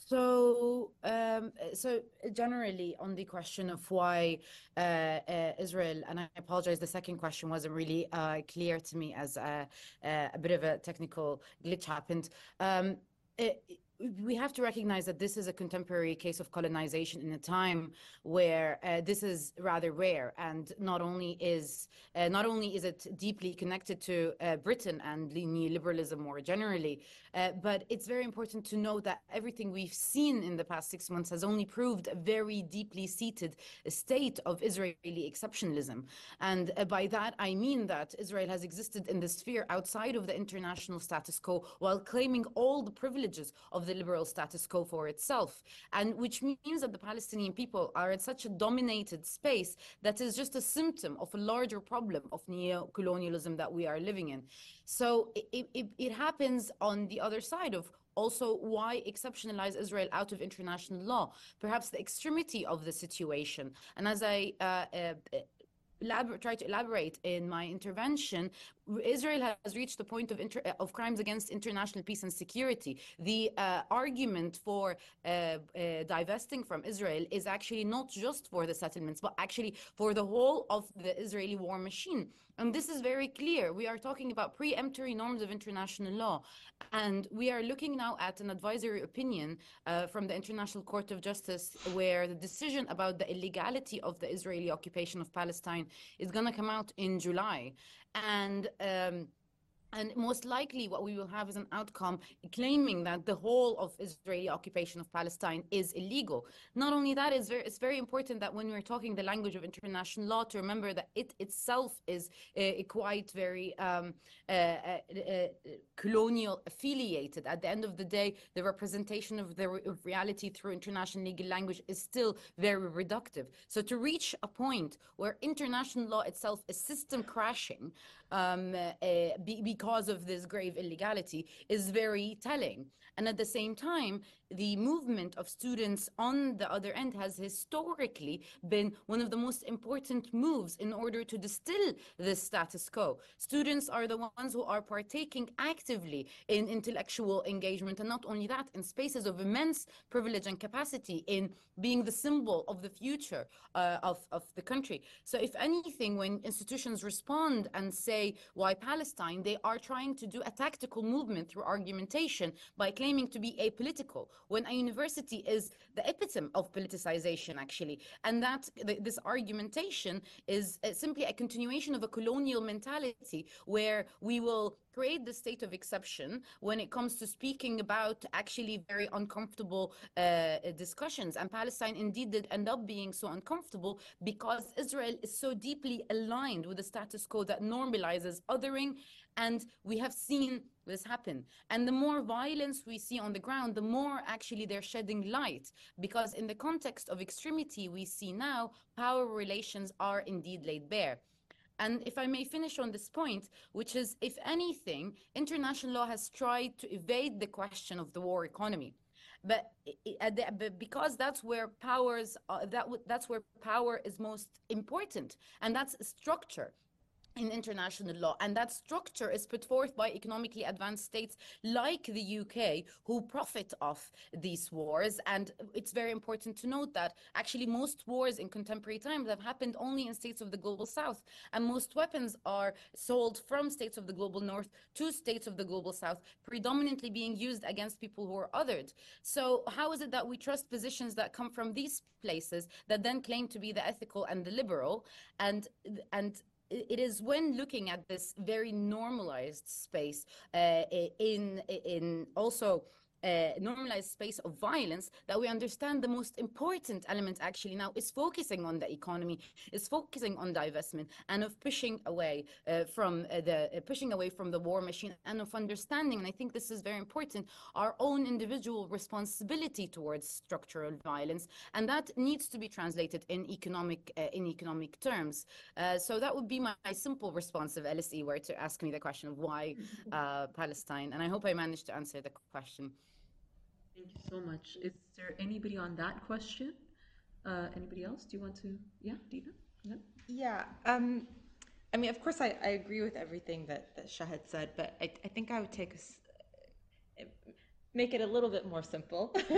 so, um, so generally on the question of why uh, uh, Israel, and I apologize, the second question wasn't really uh, clear to me as a, a bit of a technical glitch happened. Um, it, we have to recognize that this is a contemporary case of colonization in a time where uh, this is rather rare, and not only is uh, not only is it deeply connected to uh, Britain and neoliberalism more generally, uh, but it's very important to know that everything we've seen in the past six months has only proved a very deeply seated state of Israeli exceptionalism. And uh, by that I mean that Israel has existed in the sphere outside of the international status quo while claiming all the privileges of the liberal status quo for itself, and which means that the Palestinian people are in such a dominated space that is just a symptom of a larger problem of neo-colonialism that we are living in. So it, it, it happens on the other side of also why exceptionalize Israel out of international law, perhaps the extremity of the situation. And as I uh, uh, Elabor- try to elaborate in my intervention, Israel has reached the point of, inter- of crimes against international peace and security. The uh, argument for uh, uh, divesting from Israel is actually not just for the settlements, but actually for the whole of the Israeli war machine. And this is very clear. We are talking about preemptory norms of international law. And we are looking now at an advisory opinion uh, from the International Court of Justice, where the decision about the illegality of the Israeli occupation of Palestine is going to come out in July. And um, And most likely what we will have is an outcome claiming that the whole of Israeli occupation of Palestine is illegal. Not only that, it's very, it's very important that when we're talking the language of international law, to remember that it itself is uh, quite very um, uh, uh, uh, colonial affiliated. At the end of the day, the representation of the re- of reality through international legal language is still very reductive. So to reach a point where international law itself is system crashing, um, uh, be, because of this grave illegality is very telling. And at the same time, the movement of students on the other end has historically been one of the most important moves in order to distill the status quo. Students are the ones who are partaking actively in intellectual engagement, and not only that, in spaces of immense privilege and capacity in being the symbol of the future uh, of, of the country. So if anything, when institutions respond and say, why Palestine, they are trying to do a tactical movement through argumentation by claiming to be apolitical, when a university is the epitome of politicization, actually. And that th this argumentation is uh, simply a continuation of a colonial mentality where we will create the state of exception when it comes to speaking about actually very uncomfortable uh, discussions. And Palestine indeed did end up being so uncomfortable because Israel is so deeply aligned with the status quo that normalizes othering, and we have seen this happen. And the more violence we see on the ground, the more actually they're shedding light, because in the context of extremity we see now, power relations are indeed laid bare. And if I may finish on this point, which is, if anything, international law has tried to evade the question of the war economy. But, but because that's where powers, uh, that that's where power is most important, and that's structure in international law, and that structure is put forth by economically advanced states like the U K, who profit off these wars. And it's very important to note that actually most wars in contemporary times have happened only in states of the global south, and most weapons are sold from states of the global north to states of the global south, predominantly being used against people who are othered. So how is it that we trust positions that come from these places that then claim to be the ethical and the liberal? And and it is when looking at this very normalized space uh, in in also uh, normalized space of violence, that we understand the most important element actually now is focusing on the economy, is focusing on divestment, and of pushing away uh, from uh, the uh, pushing away from the war machine, and of understanding, and I think this is very important, our own individual responsibility towards structural violence, and that needs to be translated in economic uh, in economic terms. Uh, so that would be my, my simple response if L S E were to ask me the question of why uh, Palestine, and I hope I managed to answer the question. Thank you so much. Is there anybody on that question? Uh, anybody else? Do you want to? Yeah, Dina? Yeah. Yeah. Um, I mean, of course, I, I agree with everything that, that Shahid said, but I, I think I would take a, make it a little bit more simple.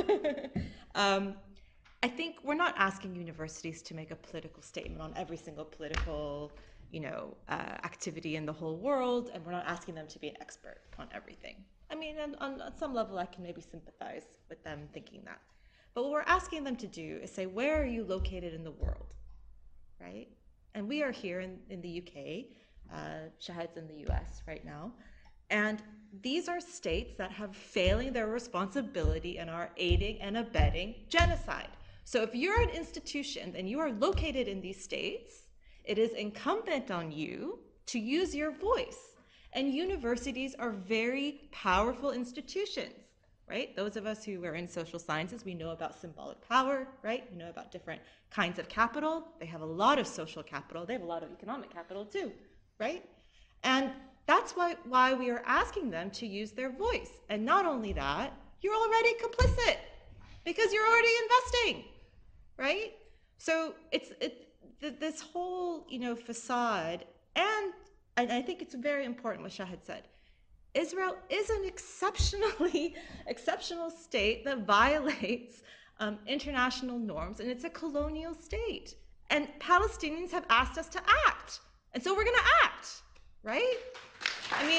um, I think we're not asking universities to make a political statement on every single political, you know, uh, activity in the whole world, and we're not asking them to be an expert on everything. I mean, on, on, on some level, I can maybe sympathize with them thinking that. But what we're asking them to do is say, where are you located in the world, right? And we are here in, in the U K, uh, Shahid's in the U S right now, and these are states that have failing their responsibility and are aiding and abetting genocide. So if you're an institution and you are located in these states, it is incumbent on you to use your voice. And universities are very powerful institutions, right? Those of us who are in social sciences, we know about symbolic power, right? We know about different kinds of capital. They have a lot of social capital. They have a lot of economic capital too, right? And that's why, why we are asking them to use their voice. And not only that, you're already complicit because you're already investing, right? So it's it, this whole, you know, facade, and And I think it's very important what Shahid said. Israel is an exceptionally exceptional state that violates um, international norms, and it's a colonial state. And Palestinians have asked us to act, and so we're going to act, right? I mean,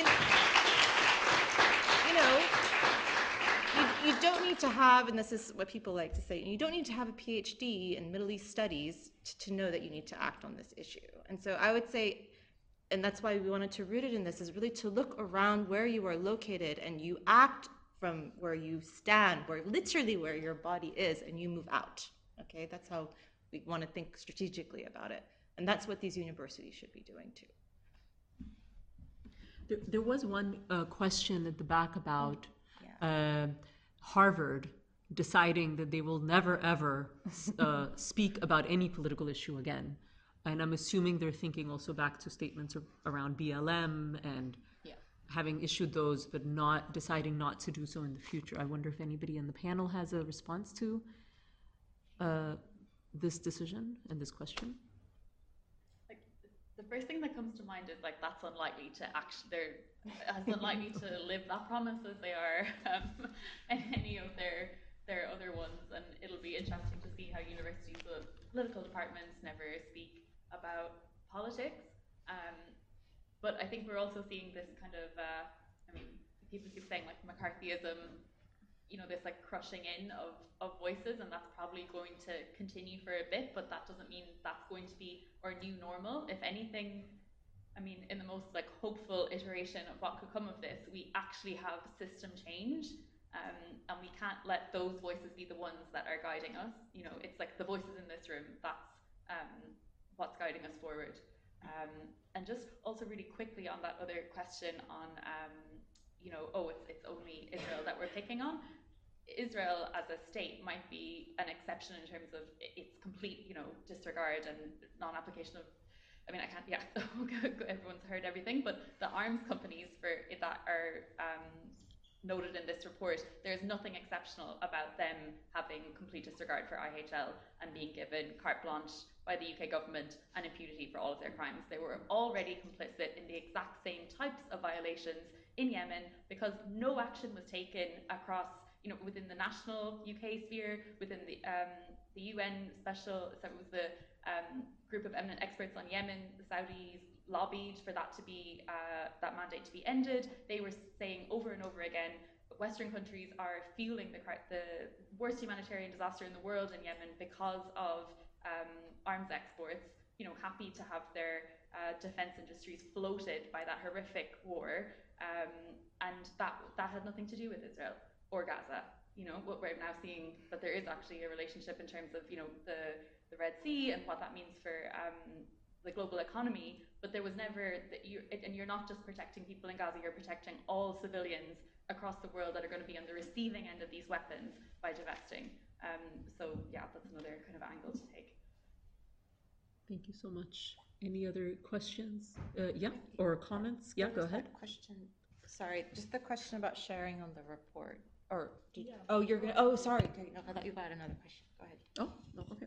you know, you, you don't need to have, and this is what people like to say, you don't need to have a PhD in Middle East studies to, to know that you need to act on this issue. And so I would say, and that's why we wanted to root it in this, is really to look around where you are located and you act from where you stand, where literally where your body is, and you move out. Okay, that's how we want to think strategically about it. And that's what these universities should be doing too. There, there was one uh, question at the back about yeah. uh, Harvard deciding that they will never ever uh, speak about any political issue again. and I'm assuming they're thinking also back to statements of, around B L M and Yeah. having issued those, but not deciding not to do so in the future. I wonder if anybody in the panel has a response to uh, this decision and this question. Like the first thing that comes to mind is like that's unlikely to actually they're as unlikely to live that promise as they are um, in any of their their other ones, and it'll be interesting to see how universities with political departments never speak about politics. Um, but I think we're also seeing this kind of uh, I mean people keep saying like McCarthyism, you know, this like crushing in of, of voices, and that's probably going to continue for a bit, but that doesn't mean that's going to be our new normal. If anything, I mean, in the most like hopeful iteration of what could come of this, we actually have system change, um, and we can't let those voices be the ones that are guiding us. You know, it's like the voices in this room, that's um, what's guiding us forward. Um, and just also really quickly on that other question on, um, you know, oh, it's, it's only Israel that we're picking on. Israel as a state might be an exception in terms of its complete, you know, disregard and non-application of, I mean, I can't, yeah, everyone's heard everything, but the arms companies for it that are um, noted in this report, there's nothing exceptional about them having complete disregard for I H L and being given carte blanche by the U K government and impunity for all of their crimes. They were already complicit in the exact same types of violations in Yemen because no action was taken across, you know, within the national U K sphere, within the um, the U N special, so it was the um, group of eminent experts on Yemen, the Saudis lobbied for that to be, uh, that mandate to be ended. They were saying over and over again, Western countries are fueling the, the worst humanitarian disaster in the world in Yemen because of um, arms exports, you know, happy to have their uh, defense industries floated by that horrific war. Um, and that, that had nothing to do with Israel or Gaza. You know, what we're now seeing that there is actually a relationship in terms of, you know, the, the Red Sea and what that means for um, the global economy, but there was never, that you, and you're not just protecting people in Gaza, you're protecting all civilians across the world that are going to be on the receiving end of these weapons by divesting. Um, so yeah, that's another kind of angle to take. Thank you so much. Any other questions? Uh, yeah, or comments? Yeah, go ahead. Question. Sorry, just the question about sharing on the report. Or do you, oh, you're gonna. Oh, sorry. Okay, no, I thought you had another question. Go ahead. Oh, no, okay.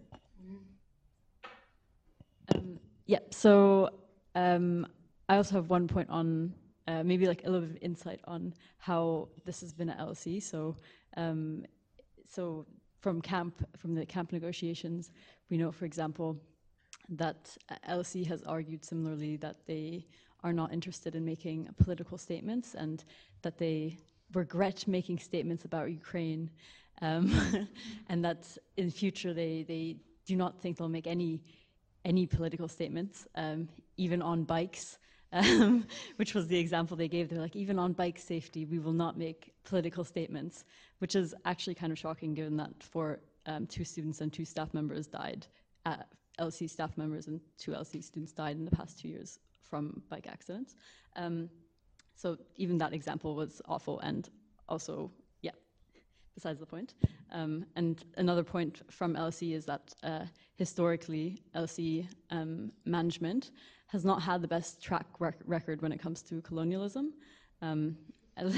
Um, yeah. So um, I also have one point on uh, maybe like a little bit of insight on how this has been at L S E. So, um, so from camp, from the camp negotiations, we know, for example, that L S E has argued similarly that they are not interested in making political statements and that they regret making statements about Ukraine, um, and that in future they, they do not think they'll make any any political statements, um, even on bikes, um, which was the example they gave. They're like, even on bike safety, we will not make political statements, which is actually kind of shocking given that four, um, two students and two staff members died, uh, L S E staff members and two L S E students died in the past two years from bike accidents. Um, So even that example was awful, and also, yeah, besides the point. Um, and another point from L S E is that uh, historically, L S E um, management has not had the best track rec record when it comes to colonialism. Um, as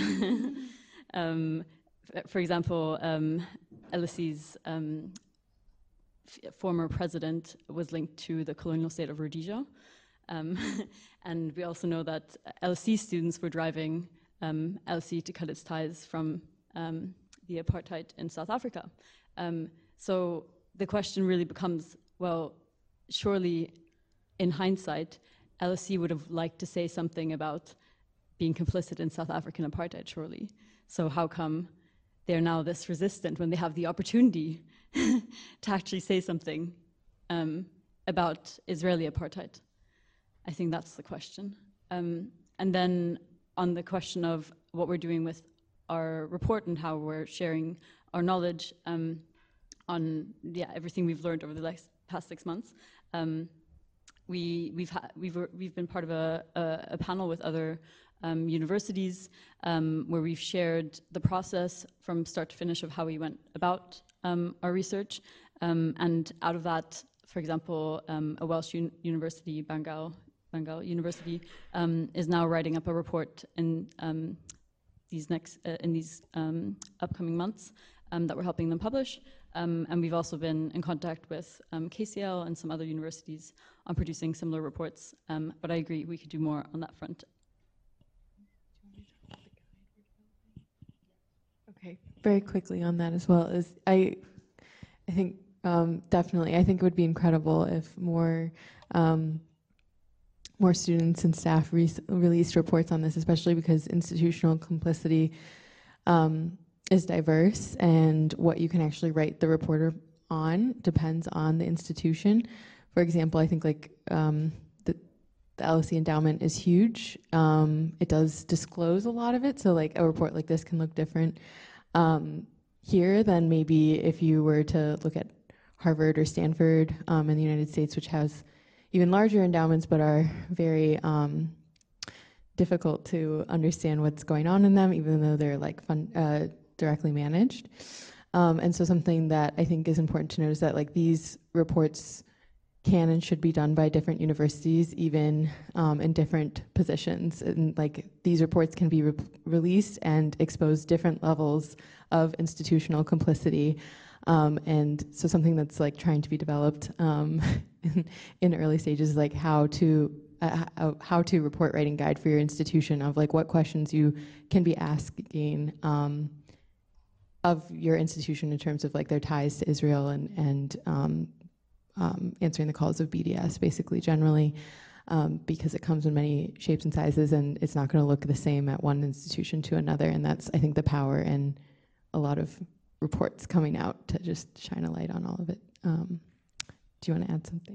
um, for example, um, L S E's um, former president was linked to the colonial state of Rhodesia. Um, and we also know that L S E students were driving um, L S E to cut its ties from um, the apartheid in South Africa. Um, so the question really becomes, well, surely in hindsight, L S E would have liked to say something about being complicit in South African apartheid, surely. So how come they're now this resistant when they have the opportunity to actually say something um, about Israeli apartheid? I think that's the question. Um, and then on the question of what we're doing with our report and how we're sharing our knowledge um, on yeah everything we've learned over the last, past six months, um, we we've ha we've we've been part of a, a, a panel with other um, universities um, where we've shared the process from start to finish of how we went about um, our research, um, and out of that, for example, um, a Welsh un university, Bangor, Bangor University, um, is now writing up a report in um, these next uh, in these um, upcoming months um, that we're helping them publish. Um, and we've also been in contact with um, K C L and some other universities on producing similar reports. Um, but I agree, we could do more on that front. Okay, very quickly on that as well, is I, I think um, definitely, I think it would be incredible if more um, more students and staff re released reports on this, especially because institutional complicity um, is diverse, and what you can actually write the reporter on depends on the institution. For example, I think like um, the, the L S E endowment is huge. Um, it does disclose a lot of it, so like a report like this can look different um, here than maybe if you were to look at Harvard or Stanford um, in the United States, which has even larger endowments but are very um, difficult to understand what's going on in them, even though they're like fun, uh, directly managed. Um, and so something that I think is important to note is that like these reports can and should be done by different universities, even um, in different positions. And like these reports can be re released and expose different levels of institutional complicity. Um, and so something that's like trying to be developed um, in, in early stages is like how to uh, how, how to report writing guide for your institution of like what questions you can be asking um, of your institution in terms of like their ties to Israel and and um, um, answering the calls of B D S basically generally um, because it comes in many shapes and sizes and it's not going to look the same at one institution to another, and that's I think the power in a lot of reports coming out to just shine a light on all of it. Um, do you want to add something?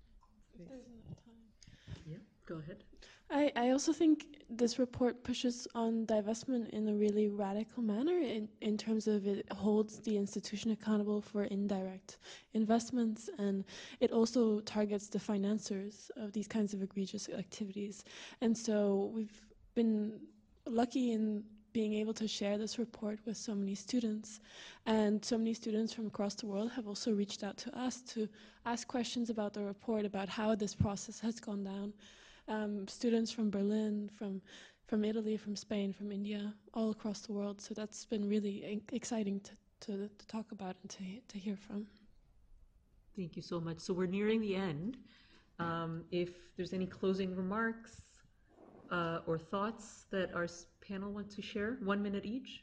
Yeah, go ahead. I, I also think this report pushes on divestment in a really radical manner in, in terms of it holds the institution accountable for indirect investments, and it also targets the financiers of these kinds of egregious activities. And so we've been lucky in being able to share this report with so many students, and so many students from across the world have also reached out to us to ask questions about the report, about how this process has gone down. Um, students from Berlin, from from Italy, from Spain, from India, all across the world. So that's been really exciting to, to, to talk about and to, to hear from. Thank you so much. So we're nearing the end. Um, if there's any closing remarks uh, or thoughts that our panel wants to share, one minute each.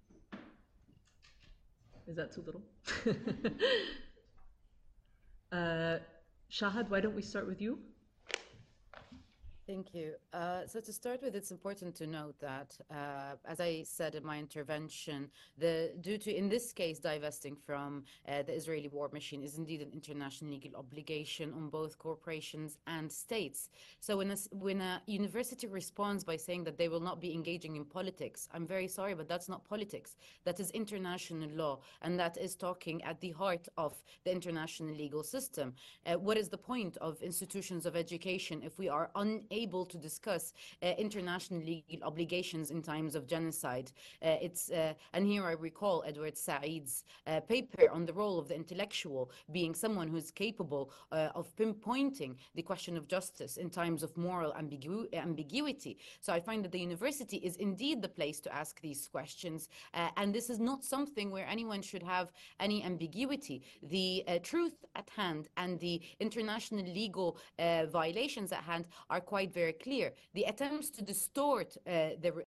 Is that too little? uh, Shahad, why don't we start with you? Thank you. Uh, so to start with, it's important to note that, uh, as I said in my intervention, the due to, in this case, divesting from uh, the Israeli war machine is indeed an international legal obligation on both corporations and states. So when a, when a university responds by saying that they will not be engaging in politics, I'm very sorry, but that's not politics. That is international law, and that is talking at the heart of the international legal system. Uh, what is the point of institutions of education if we are unable able to discuss uh, international legal obligations in times of genocide? Uh, it's uh, and here I recall Edward Said's uh, paper on the role of the intellectual being someone who's capable uh, of pinpointing the question of justice in times of moral ambigu ambiguity. So I find that the university is indeed the place to ask these questions, uh, and this is not something where anyone should have any ambiguity. The uh, truth at hand and the international legal uh, violations at hand are quite very clear. The attempts to distort uh, the